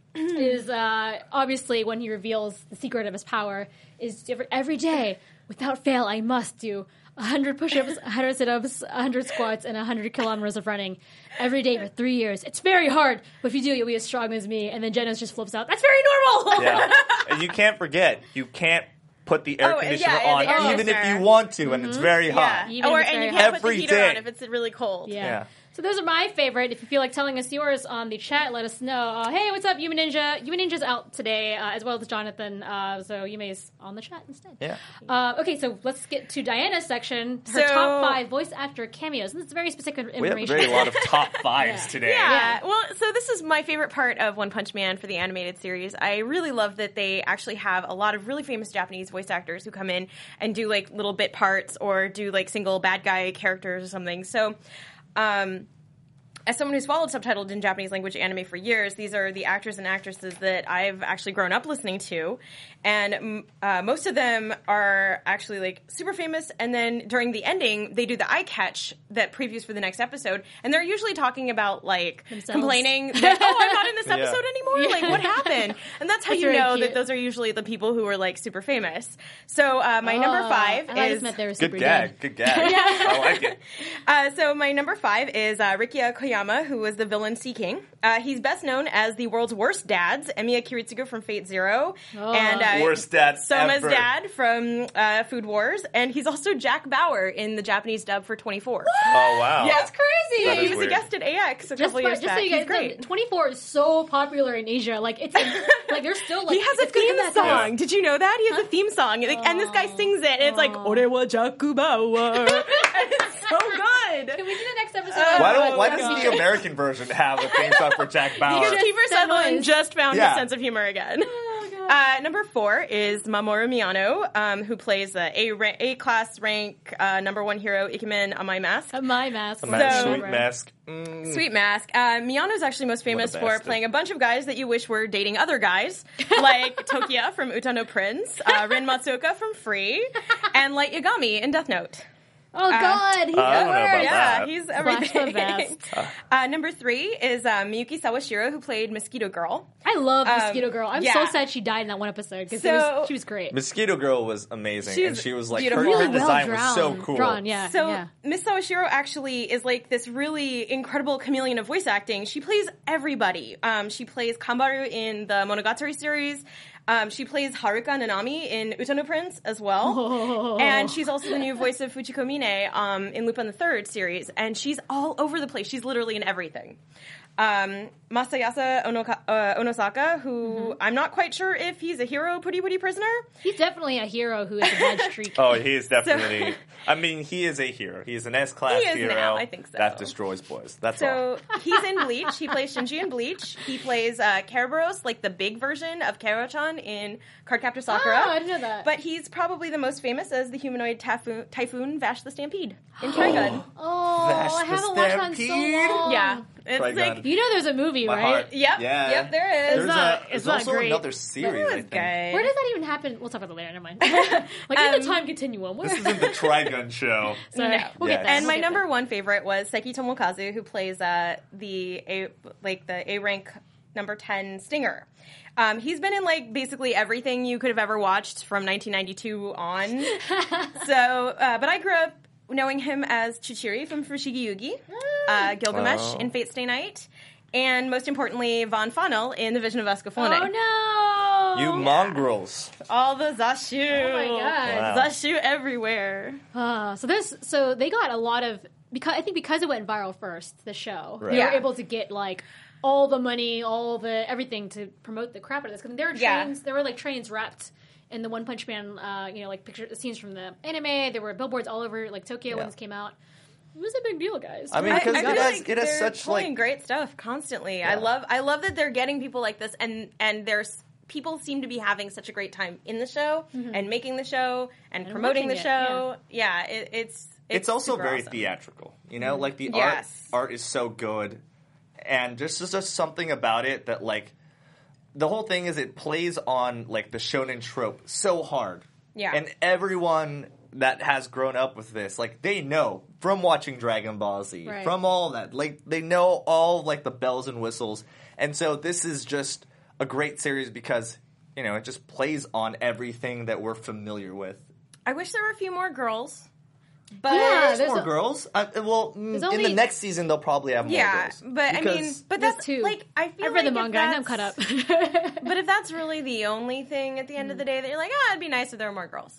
is uh, obviously when he reveals the secret of his power is different every day. Without fail, I must do one hundred push-ups, one hundred sit-ups, one hundred squats, and one hundred kilometers of running every day for three years. It's very hard, but if you do, you'll be as strong as me. And then Genos just flips out. That's very normal! Yeah. And you can't forget, you can't put the air Oh, conditioner yeah, on the air even if conditioner. you want to, and it's very hot. Yeah. Even Or if it's and you very can't hot. put the Every heater day. on if it's really cold. Yeah. Yeah. So those are my favorite. If you feel like telling us yours on the chat, let us know. Uh, hey, what's up, Yuma Ninja? Yuma Ninja's out today, uh, as well as Jonathan. Uh, so Yuma is on the chat instead. Yeah. Uh, okay, so let's get to Diana's section. Her So- top five voice actor cameos. And this is very specific We have information. very a lot of top fives Yeah. today. Yeah. Well, so this is my favorite part of One Punch Man for the animated series. I really love that they actually have a lot of really famous Japanese voice actors who come in and do like little bit parts or do like single bad guy characters or something. So, um, as someone who's followed subtitled in Japanese language anime for years, these are the actors and actresses that I've actually grown up listening to. And uh, most of them are actually like super famous. And then during the ending, they do the eye catch that previews for the next episode. And they're usually talking about like Themselves. complaining that, oh, I'm not in this Yeah. episode anymore. Yeah. Like, what happened? And that's how That's you very know cute. that those are usually the people who are like super famous. So uh, my Oh, number five I is... just meant they were super Good gag. Good gag. I like it. Uh, so my number five is uh, Rikia Koyama, who was the villain Sea King. Uh, he's best known as the world's worst dads, Emiya Kiritsugu from Fate Zero, Oh. and uh, Worst dad Soma's ever. dad from uh, Food Wars, and he's also Jack Bauer in the Japanese dub for twenty-four. Oh, wow. Yeah. That's crazy! That He is was weird. a guest at A X a Just, couple for, years just back. so you He's guys great. know, twenty-four is so popular in Asia. Like, it's like they're still like He has a it's gonna theme come back song. out. Did you know that? He has a theme song. Like, and this guy sings it, and it's like, Ore wa Jaku Bauer. And it's so good. Can we do the next episode? Uh, Why don't? Why Oh, doesn't God. the American version have a theme song for Jack Bauer? Because Kiefer That Sutherland voice. just found Yeah. his sense of humor again. Oh, God. Uh, number four is Mamoru Miyano, um, who plays the A ra- A class rank uh, number one hero Ikemen on My Mask. My mask. Mask, So- sweet mask. Mm. Sweet Mask. Uh, Miyano is actually most famous the for bastard. playing a bunch of guys that you wish were dating other guys, like Tokia from Utano Prince, uh, Rin Matsuoka from Free, and Light Yagami in Death Note. Oh God, he's I don't know the about worst. Yeah, that. he's Slash everything. the best. Uh, number three is uh, Miyuki Sawashiro, who played Mosquito Girl. I love Um, Mosquito Girl. I'm yeah. so sad she died in that one episode because So- she was great. Mosquito Girl was amazing, She's and she was like her, beautiful. her Really well design drawn, was so cool. Drawn, yeah. So yeah. Miss Sawashiro actually is like this really incredible chameleon of voice acting. She plays everybody. Um, she plays Kambaru in the Monogatari series. Um, she plays Haruka Nanami in Utano Prince as well. Oh. And she's also the new voice of Fujiko Mine um, in Lupin the Third series. And she's all over the place. She's literally in everything. Um, Masayasa Onoka- uh, Onosaka, who Mm-hmm. I'm not quite sure if he's a hero Putty Putty prisoner. He's definitely a hero who has a bad streak. Oh, he is definitely. I mean, he is a hero. He is an S class He is hero. now, I think so. That destroys boys. That's all. So he's in Bleach. He plays Shinji in Bleach. He plays uh, Kerberos, like the big version of Kero-chan in Cardcaptor Sakura. Oh, I didn't know that. But he's probably the most famous as the humanoid typhoon, typhoon Vash the Stampede in Trigun. Oh, Vash I the haven't watched that in so Stampede. long. Yeah, it's Trigun. like You know there's a movie, My right? heart. yep, Yeah. yep, there is. There's, not- a, it's there's not also great. another series. It I was think. good. Where does that even happen? We'll talk about that later. Never mind. like in Um, the time continuum. Where? This isn't the Trigun show. Sorry. No. We'll Yes. get there. And We'll my get number there. one favorite was Seki Tomokazu, who plays uh, the a like the A rank number ten Stinger. Um, he's been in like basically everything you could have ever watched from nineteen ninety-two on. so, uh, but I grew up knowing him as Chichiri from Fushigi Yugi, uh, Gilgamesh Oh. in Fate Stay Night, and most importantly Von Fonnel in The Vision of Escaflowne. Oh no! You mongrels. All the Zashu. Oh my God. Wow. Zashu everywhere. Uh, so this, so they got a lot of because I think because it went viral first, the show, Right. they Yeah. were able to get like all the money, all the everything to promote the crap out of this. Because there were Yeah. trains, there were like trains wrapped in the One Punch Man, uh, you know, like picture scenes from the anime. There were billboards all over like Tokyo when Yeah. this came out. It was a big deal, guys. I mean, I, because I it feel has like it has they're such pulling like great stuff constantly. I Yeah. love I love that they're getting people like this, and and there's people seem to be having such a great time in the show and making the show and, And promoting the watching it, show. Yeah, it, it's, it's it's also super very awesome. theatrical. You know, like the Yes. art art is so good, and there's just, just something about it that like the whole thing is it plays on like the shonen trope so hard. Yeah. and everyone that has grown up with this, like they know from watching Dragon Ball Z, Right. from all that, like they know all like the bells and whistles, and so this is just a great series because, you know, it just plays on everything that we're familiar with. I wish there were a few more girls. But Yeah, There's, there's more a- girls. Uh, well, mm, in only- the next season, they'll probably have more yeah, girls. but I mean, Because- but There's that's two. like I feel I've read like the if manga and I'm caught up. that's- But if that's really the only thing at the end of the day that you're like, ah, it'd be nice if there were more girls,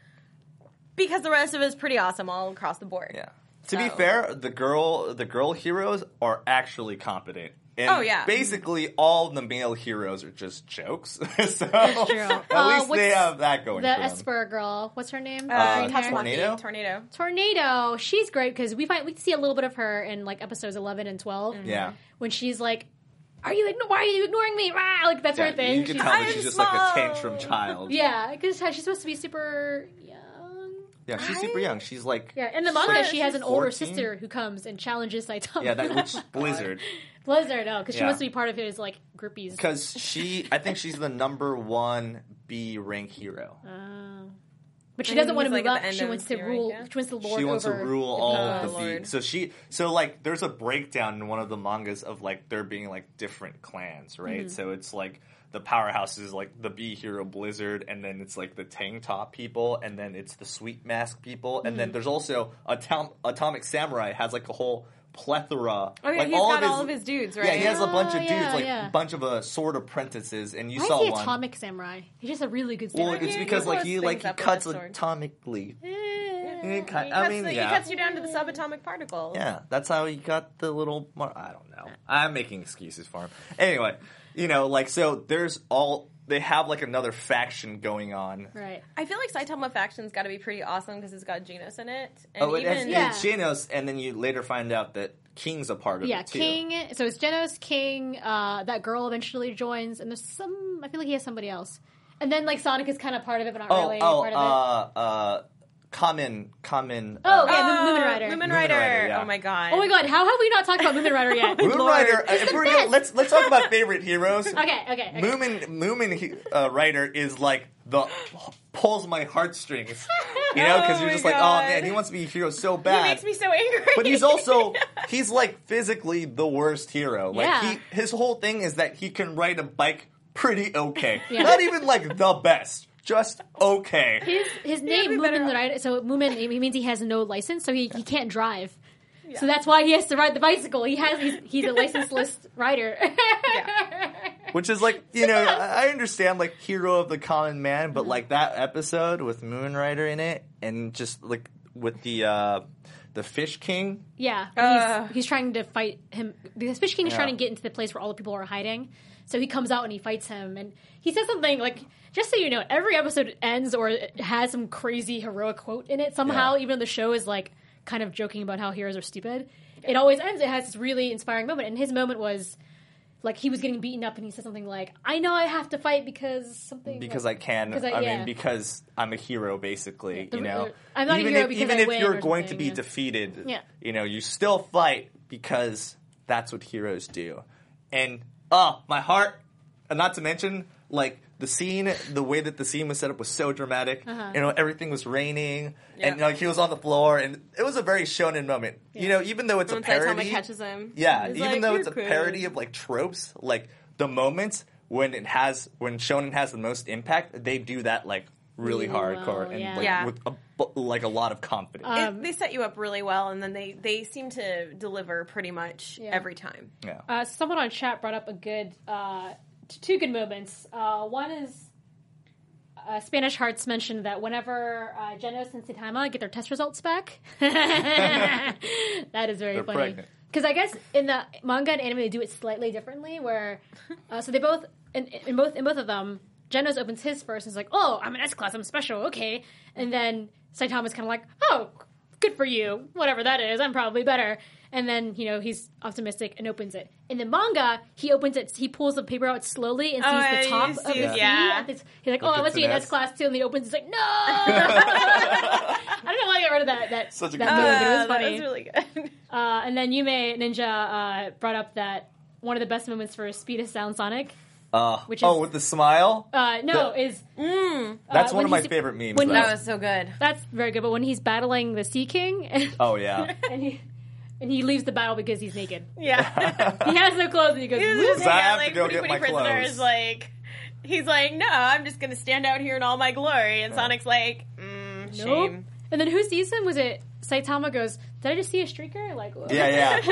because the rest of it is pretty awesome all across the board. Yeah. To be So- fair, the girl the girl heroes are actually competent. And Oh, yeah. basically all the male heroes are just jokes. so true. at Uh, least they what's have that going The for them. Esper girl, what's her name? Uh, Green hair? Tatsuaki, Tornado? Tornado. Tornado. She's great because we find we see a little bit of her in like episodes eleven and twelve. Yeah. When she's like, "Are you igno- Why are you ignoring me?" Rah! Like that sort Yeah, of thing. you can She's- tell that I'm she's just small. like a tantrum child. Yeah, because she's supposed to be super young. Yeah, she's super young. She's like Yeah, in the manga, She's she has an older fourteen. sister who comes and challenges Saitama. yeah, that which Blizzard. Blizzard, oh, because she Yeah. wants to be part of his like groupies. Because she, I think she's the number one B rank hero. Oh. But she I doesn't think want to he's, move like, at up. the end She of wants to the rank, rule. yeah. She wants to lord She wants to over rule the all people. of the Oh, B. Lord. So she, so like, there's a breakdown in one of the mangas of like there being like different clans, right? Mm-hmm. So it's like the powerhouse is like the B hero Blizzard, and then it's like the Tang Top people, and then it's the Sweet Mask people, and Mm-hmm. then there's also Atom- Atomic Samurai has like a whole plethora. Oh yeah, like he's got all of his dudes, right? Yeah, he has a bunch of Oh, dudes, yeah, like yeah. a bunch of uh, sword apprentices, and you Why saw is he one. Atomic Samurai? He's just a really good Well, samurai. it's he because like blows he like things he up with cuts his sword. atomically. Eh. He cut- He I cuts, mean, the, yeah. he cuts you down to the subatomic particles. Yeah, that's how he got the little. Mar- I don't know. I'm making excuses for him. Anyway, you know, like so. There's all they have like another faction going on. Right. I feel like Saitama Faction's got to be pretty awesome because it's got Genos in it. And Oh, it has, even, Yeah. it's Genos, and then you later find out that King's a part of Yeah, it too. King. So it's Genos, King. Uh, that girl eventually joins, and there's some. I feel like he has somebody else. And then like Sonic is kind of part of it, but not Oh, really oh, part of it. uh, uh, Common, Common. Oh, uh, yeah, Oh, Moomin Rider. Moomin Moomin Rider. Rider, yeah. Oh my god. Oh my god, how have we not talked about Moomin Rider yet? Moon Lord. Rider. Uh, if we're gonna, let's let's talk about favorite heroes. Okay, okay, okay. Moomin Moomin he- uh, Rider is like the pulls my heartstrings, you know, because Oh you're my just like, God. oh man, he wants to be a hero so He bad. makes me so angry. But he's also he's like physically the worst hero. Like Yeah. he his whole thing is that he can ride a bike pretty okay. Yeah. Not even like the best, just okay. His his name be better Moomin off. Rider. So Moomin he means he has no license, so he, he can't drive. So that's why he has to ride the bicycle. He has he's, he's a licenseless rider. Which is like, you know, I I understand like hero of the common man, but like that episode with Moon Rider in it and just like with the uh the Fish King. Yeah, Uh. he's, he's trying to fight him because Fish King is Yeah. trying to get into the place where all the people are hiding. So he comes out and he fights him, and he says something like, "Just so you know, every episode ends or it has some crazy heroic quote in it somehow. Yeah. Even though the show is like kind of joking about how heroes are stupid, it always ends. It has this really inspiring moment, and his moment was." Like he was getting beaten up, and he said something like, "I know I have to fight because something." Because like, I can. because I, I- yeah. mean, because I'm a hero, basically. the- you know, the- I'm not a even hero if, because even I if win you're or going to something, be yeah. defeated, Yeah. you know, you still fight because that's what heroes do. And oh, my heart. And not to mention, like the scene, the way that the scene was set up was so dramatic. Uh-huh. You know, everything was raining, and Yeah. like he was on the floor, and it was a very shonen moment. You know, even though it's When a parody, Saitama catches him. yeah, He's even like, though "You're it's a cool." parody of like tropes, like the moments when it has when shonen has the most impact, they do that like really Really hardcore well, and yeah. like, Yeah. with a, bu- like a lot of confidence. Uh, It- Um, they set you up really well, and then they, they seem to deliver pretty much Yeah. every time. yeah. Uh, someone on chat brought up a good, uh, t- two good moments. Uh, one is uh, Spanish Hearts mentioned that whenever uh, Genos and Saitama get their test results back, that is very They're funny. pregnant. Because I guess in the manga and anime they do it slightly differently. Where uh, so they both in, in both in both of them, Genos opens his first and is like, "Oh, I'm an S class, I'm special, okay," and then Saitama's kind of like, "Oh, good for you, whatever that is, I'm probably better." And then, you know, he's optimistic and opens it. In the manga, he opens it, he pulls the paper out slowly and sees Oh, the you top see of the it, C. yeah. And it's- he's like, Look, oh, it's let's be an an S. S class too. And he opens, he's like, no! I don't know why I got rid of that, that, Such a that good move, moment. but it was Uh, funny. That was really good. Uh, and then Yume Ninja uh, brought up that one of the best moments for Speed is Sound Sonic. Uh, Which oh, is- with the smile. Uh, no, The- is That's uh, one when of my he's- favorite memes. when though. he's- That was so good. that's very good. But when he's battling the Sea King, and, Oh yeah. and he and he leaves the battle because he's naked. Yeah. He has no clothes, and he goes, He's "Whoop." just I yeah, have to like go pretty, get pretty my prisoners. clothes. Like he's like, no, I'm just gonna stand out here in all my glory. And Sonic's like, mm, Nope. shame. And then who sees him? Was it Saitama goes, did I just see a streaker? Like, what? Yeah, yeah.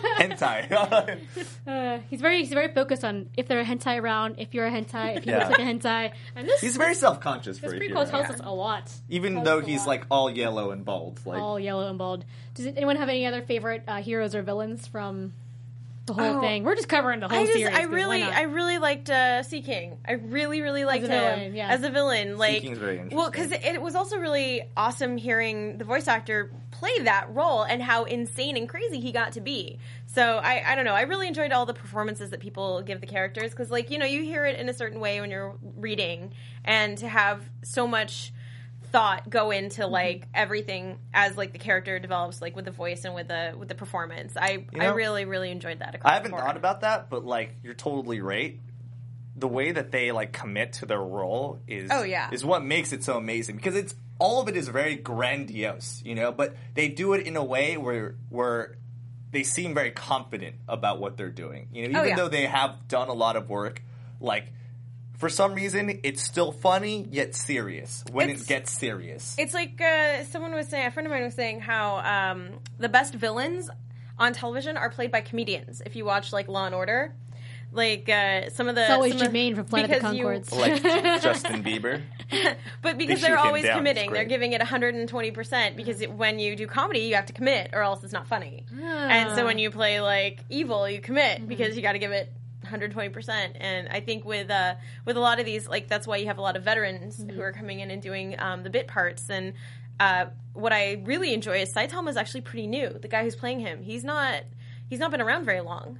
Hentai. Uh, he's very he's very focused on if there are hentai around, if you're a hentai, if he Yeah. looks like a hentai. And this He's very self-conscious for this a prequel hero. tells us a lot. Even Tells though us a he's lot. like all yellow and bald. Like All yellow and bald. Does anyone have any other favorite uh, heroes or villains from the whole Oh. thing? We're just covering the whole I just, series. I because why really, not? I really liked uh, Sea King. I really, really liked a him villain, yeah. as a villain. Like, King's very interesting. well, because it, it was also really awesome hearing the voice actor play that role and how insane and crazy he got to be. So I, I don't know. I really enjoyed all the performances that people give the characters because, like, you know, you hear it in a certain way when you're reading, and to have so much thought go into like everything as like the character develops, like with the voice and with the with the performance. I You I know, really really enjoyed that. across I haven't the board. thought about that, but like you're totally right. The way that they like commit to their role is Oh, yeah. is what makes it so amazing because it's all of it is very grandiose, you know, but they do it in a way where where they seem very confident about what they're doing. You know, even Oh, yeah. though they have done a lot of work, like for some reason it's still funny yet serious when It's- it gets serious. It's like uh, someone was saying, a friend of mine was saying how um, the best villains on television are played by comedians. If you watch like Law and Order, like uh, some of the It's always some of- Jermaine from Planet of the because you- Conchords. like Justin Bieber. but because They they're shoot him always down, committing, it's they're great. giving it one hundred twenty percent. Because it, when you do comedy, you have to commit, or else it's not funny. And so when you play like evil, you commit because you got to give it one hundred twenty percent. And I think with uh, with a lot of these, like that's why you have a lot of veterans who are coming in and doing um, the bit parts. And uh, what I really enjoy is Saitama is actually pretty new. The guy who's playing him, he's not he's not been around very long.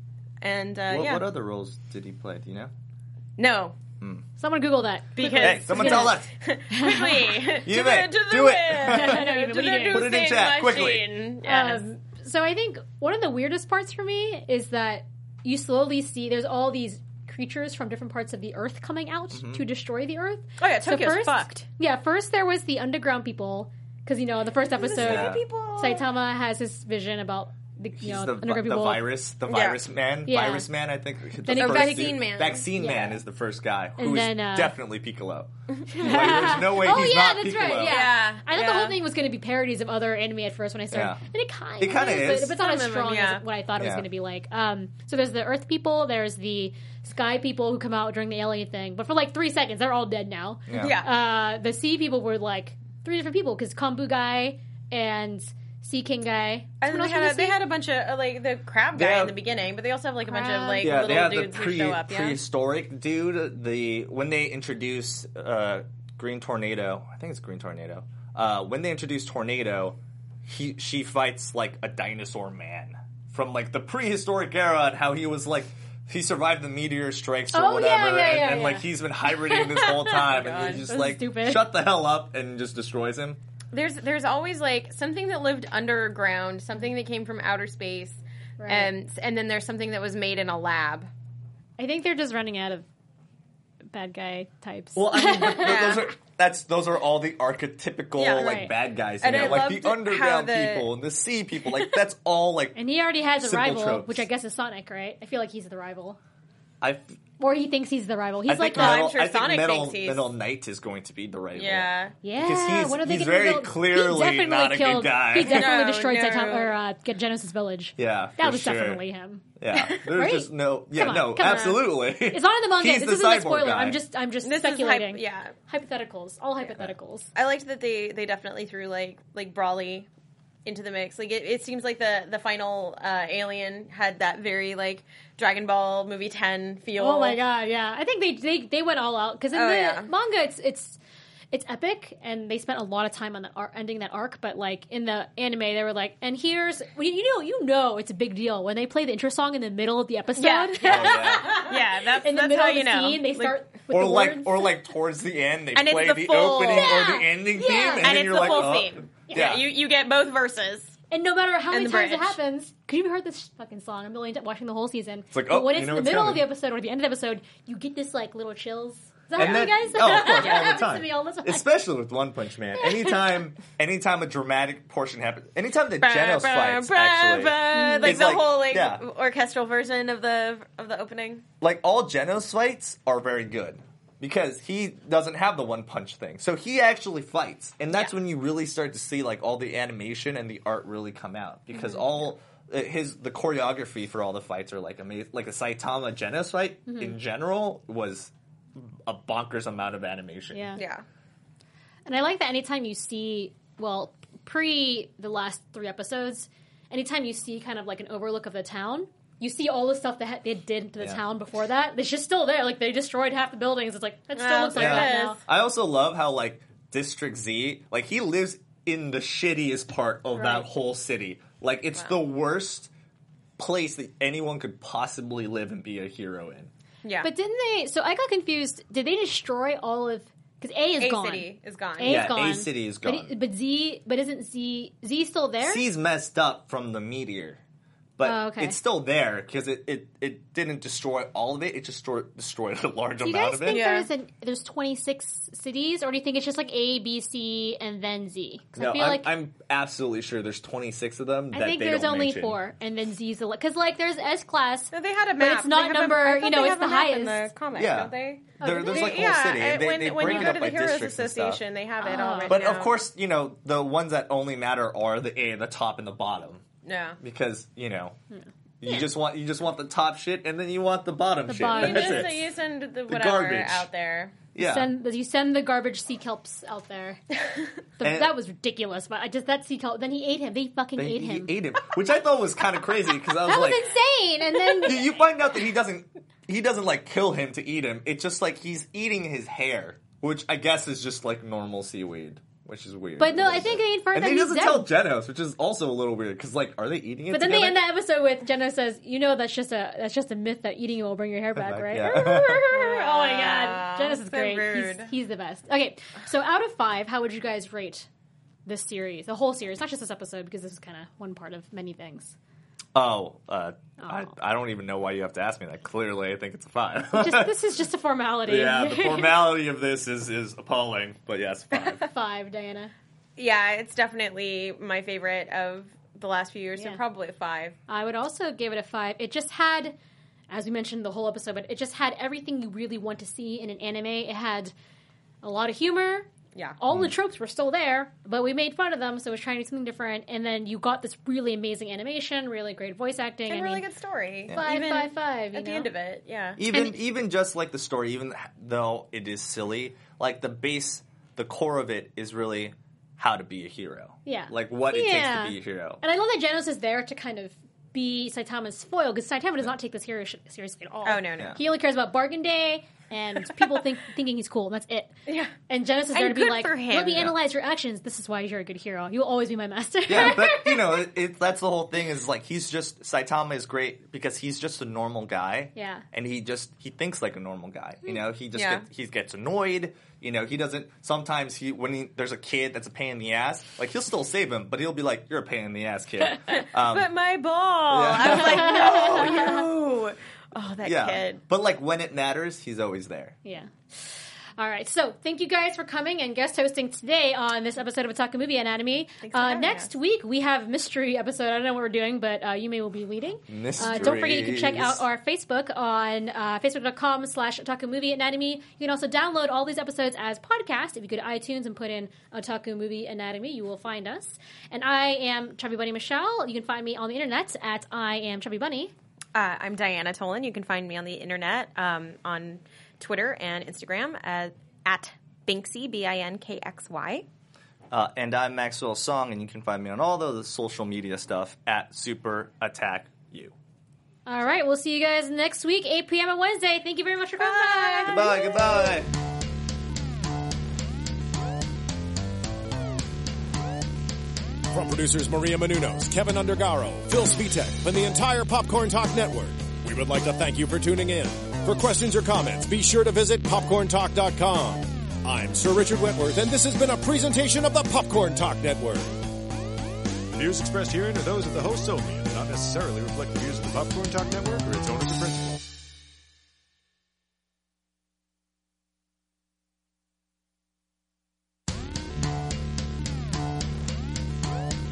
And uh, What, yeah, what other roles did he play? Do you know? no, Someone Google that. because Hey, someone tell us. quickly You to may. the, to the Do it. web. I know, what are you doing? Put it in chat, quickly. Yes. Um, so I think one of the weirdest parts for me is that you slowly see there's all these creatures from different parts of the Earth coming out to destroy the Earth. oh yeah, So Tokyo's first, fucked. Yeah, first there was the underground people because you know in the first episode, Yeah. People. Saitama has his vision about the you He's know the, underground the people. virus, the Yeah. virus man, Yeah. virus man. I think the Then he- first Vaccine dude- Man. Vaccine Yeah. man is the first guy And who's then, uh, definitely Piccolo. Like, there's no way Oh he's yeah, not that's Piccolo. right. Yeah. Yeah, I thought yeah. the whole thing was going to be parodies of other anime at first when I started, Yeah. and it kind It kinda is, is. but, but it's not Some as of them, strong yeah. as what I thought it was Yeah. going to be like. Um, so there's the Earth people, there's the Sky people who come out during the alien thing, but for like three seconds they're all dead now. Yeah. Yeah. Uh, the Sea people were like three different people because Kombu guy and Sea King guy. And Someone they else had, a, from they the had a bunch of uh, like the crab guy They have- in the beginning, but they also have like a bunch of Crab. like Yeah, they little have the dudes pre, who show up. Yeah, prehistoric dude. The when they introduce uh, Green Tornado, I think it's Green Tornado. Uh, when they introduce Tornado, he she fights like a dinosaur man from like the prehistoric era and how he was like. He survived the meteor strikes or Oh, whatever, yeah, yeah, and, yeah, and like yeah. he's been hibernating this whole time, and God, he's just that's like, stupid. shut the hell up, and just destroys him. there's there's always like something that lived underground, something that came from outer space, Right. and and then there's something that was made in a lab. I think they're just running out of bad guy types. Well, I mean, but th- Yeah. those are that's those are all the archetypical Yeah, like right. bad guys, you And know, I like loved the how underground the- people and the sea people. Like that's all like and he already has a Simple rival, tropes. which I guess is Sonic, right? I feel like he's the rival. I. Or he thinks he's the rival. He's I like think the Metal, I'm sure I think Sonic Metal, thinks he's- Metal Knight is going to be the rival. Yeah, yeah. because he's- what are they he's gonna very build? clearly he definitely not a good killed, guy. He definitely No, destroyed no. Saitama, or uh, get Genesis Village. Yeah, that for was sure. definitely him. Yeah, there's Right? just no. Yeah, Come on, no, come on. absolutely. It's not in the manga. He's This the isn't a cyborg spoiler. guy. I'm just, I'm just This is hype- speculating. yeah. hypotheticals, all hypotheticals. I liked that they they definitely threw like like Brawly into the mix. Like it, it seems like the the final uh, alien had that very like Dragon Ball movie ten feel. Oh my god, yeah. I think they they, they went all out because in Oh, the yeah. manga it's it's it's epic and they spent a lot of time on that ar- ending that arc. But like in the anime, they were like, and here's well, you know you know it's a big deal when they play the intro song in the middle of the episode. Yeah. Oh, yeah. Yeah, that's In the that's middle how of the you know. scene, they Like, start with Or the like, words. or like towards the end, they And it's play the the full- opening or Yeah. the ending Yeah. theme, and, and then it's you're the like, full oh. theme. Yeah, you you get both verses. And no matter how many the times it bridge. happens, because you've heard this fucking song a million times watching the whole season. like, but oh, when you it's know in the what's middle of the coming. episode or the end of the episode, you get this like little chills. that And what then- you guys say? oh, of course, That all the happens time. to me all the time. Especially with One Punch Man. Anytime, anytime a dramatic portion happens, anytime the Brah, Genos brah, fights, brah, actually, brah, like it's the like- whole like yeah. orchestral version of the of the opening. like all Genos fights are very good because he doesn't have the one punch thing, so he actually fights, and that's Yeah. when you really start to see like all the animation and the art really come out because Mm-hmm. all. uh, His the choreography for all the fights are like amazing. Like the Saitama Genos fight Mm-hmm. in general was a bonkers amount of animation. Yeah. Yeah. And I like that anytime you see, well, pre the last three episodes, anytime you see kind of like an overlook of the town, you see all the stuff that ha- they did to the Yeah. town before that. It's just still there. Like, they destroyed half the buildings. It's like, that still Yeah, looks like there that it now. is. I also love how like District Z, like he lives in the shittiest part of that Right. whole city. Like it's the worst place that anyone could possibly live and be a hero in. Yeah. But didn't they, so I got confused. Did they destroy all of, because A is A gone. City is gone. A Yeah, is gone. A City is But, gone. it- but Z, but isn't Z, Z still there? C's messed up from the meteor. But Oh, okay. it's still there because it, it, it didn't destroy all of it. It just destroyed, destroyed a large Do you amount guys of it. think Yeah. there's an, there's twenty-six cities, or do you think it's just like A, B, C, and then Z? Because No, I feel I'm, like I'm absolutely sure there's twenty-six of them. I that think they there's don't only mention. four, and then Z's the because like there's S class. No, they had a map. But it's not They have a- number- I you thought know, they it's have the a map in highest. the comic, Yeah. don't they? There, there's They- like a yeah, whole city. and They, when, they when break you it go up to by the Heroes districts and stuff. Association, they have it Oh. all written But of out. course, you know, the ones that only matter are the A, the top, and the bottom. yeah. Because, you know, you Yeah. just want you just want the top shit and then you want the bottom shit. bottom You That's just it. you send the whatever garbage. out there. Yeah. Send you send the garbage sea kelps out there. The- And- that was ridiculous, but I just that sea kelp. Then he ate him. They fucking They- ate he him. ate him, which I thought was kind of crazy because I was that was like, insane. And then you, you find out that he doesn't he doesn't like kill him to eat him. It's just like he's eating his hair, which I guess is just like normal seaweed, which is weird. But no, I think they inferred and that he he's doesn't dead. tell Genos, which is also a little weird because like, are they eating it? But then they together? end that episode with Jenna says, "You know that's just a that's just a myth that eating it will bring your hair back, Back, right?" yeah. Oh my god, Jenna is so great. rude. He's, he's the best. Okay, so out of five, how would you guys rate this series, the whole series, not just this episode, because this is kind of one part of many things. Oh, uh, I, Oh. I don't even know why you have to ask me that. Clearly, I think it's a five. Just this is just a formality. yeah, the formality of this is, is appalling, but yes, five. Five, Diana. Yeah, it's definitely my favorite of the last few years. Yeah. So probably a five. I would also give it a five. It just had, as we mentioned the whole episode, but it just had everything you really want to see in an anime. It had a lot of humor. Yeah. All Mm. the tropes were still there, but we made fun of them, so it was trying to do something different. And then you got this really amazing animation, really great voice acting. And I really mean, good story. Five, Even five, five, you At the know? end of it, yeah. Even And- even just like the story, even though it is silly, like the base, the core of it is really how to be a hero. Yeah. Like what it Yeah. takes to be a hero. And I love that Genos is there to kind of be Saitama's foil, because Saitama does not take this hero seriously at all. Oh, no, no. Yeah. He only cares about bargain day and people think thinking he's cool, and that's it. Yeah. And Genos is there And to be good like, for him. let me Yeah. analyze your actions. This is why you're a good hero. You'll always be my master. Yeah, but you know, it, it, that's the whole thing. Is like he's just Saitama is great because he's just a normal guy. Yeah. and he just he thinks like a normal guy. You know, he just Yeah. gets, he gets annoyed. You know, he doesn't. Sometimes he when he, there's a kid that's a pain in the ass, like he'll still save him, but he'll be like, "You're a pain in the ass, kid." Um, But my ball. Yeah. I was like, no, you. Oh, that yeah, kid. but like when it matters, he's always there. Yeah. All right. So thank you guys for coming and guest hosting today on this episode of Otaku Movie Anatomy. Thanks for Uh, having next us. week we have mystery episode. I don't know what we're doing, but uh, Yume will be leading. Uh, don't forget you can check out Mysteries. our Facebook on uh, facebook.com slash Otaku Movie Anatomy. You can also download all these episodes as podcasts. If you go to iTunes and put in Otaku Movie Anatomy, you will find us. And I am Chubby Bunny Michelle. You can find me on the internet at I am Chubby Bunny. Uh, I'm Diana Tolan. You can find me on the internet, um, on Twitter and Instagram at, at Binksy, B I N K X Y. Uh, and I'm Maxwell Song, and you can find me on all the social media stuff at Super Attack You. All right. We'll see you guys next week, eight p.m. on Wednesday. Thank you very much for coming by. Goodbye, goodbye. From producers Maria Menounos, Kevin Undergaro, Phil Svitek, and the entire Popcorn Talk Network, we would like to thank you for tuning in. For questions or comments, be sure to visit popcorn talk dot com. I'm Sir Richard Wentworth, and this has been a presentation of the Popcorn Talk Network. The views expressed herein are those of the hosts only and do not necessarily reflect the views of the Popcorn Talk Network or its owners or principals.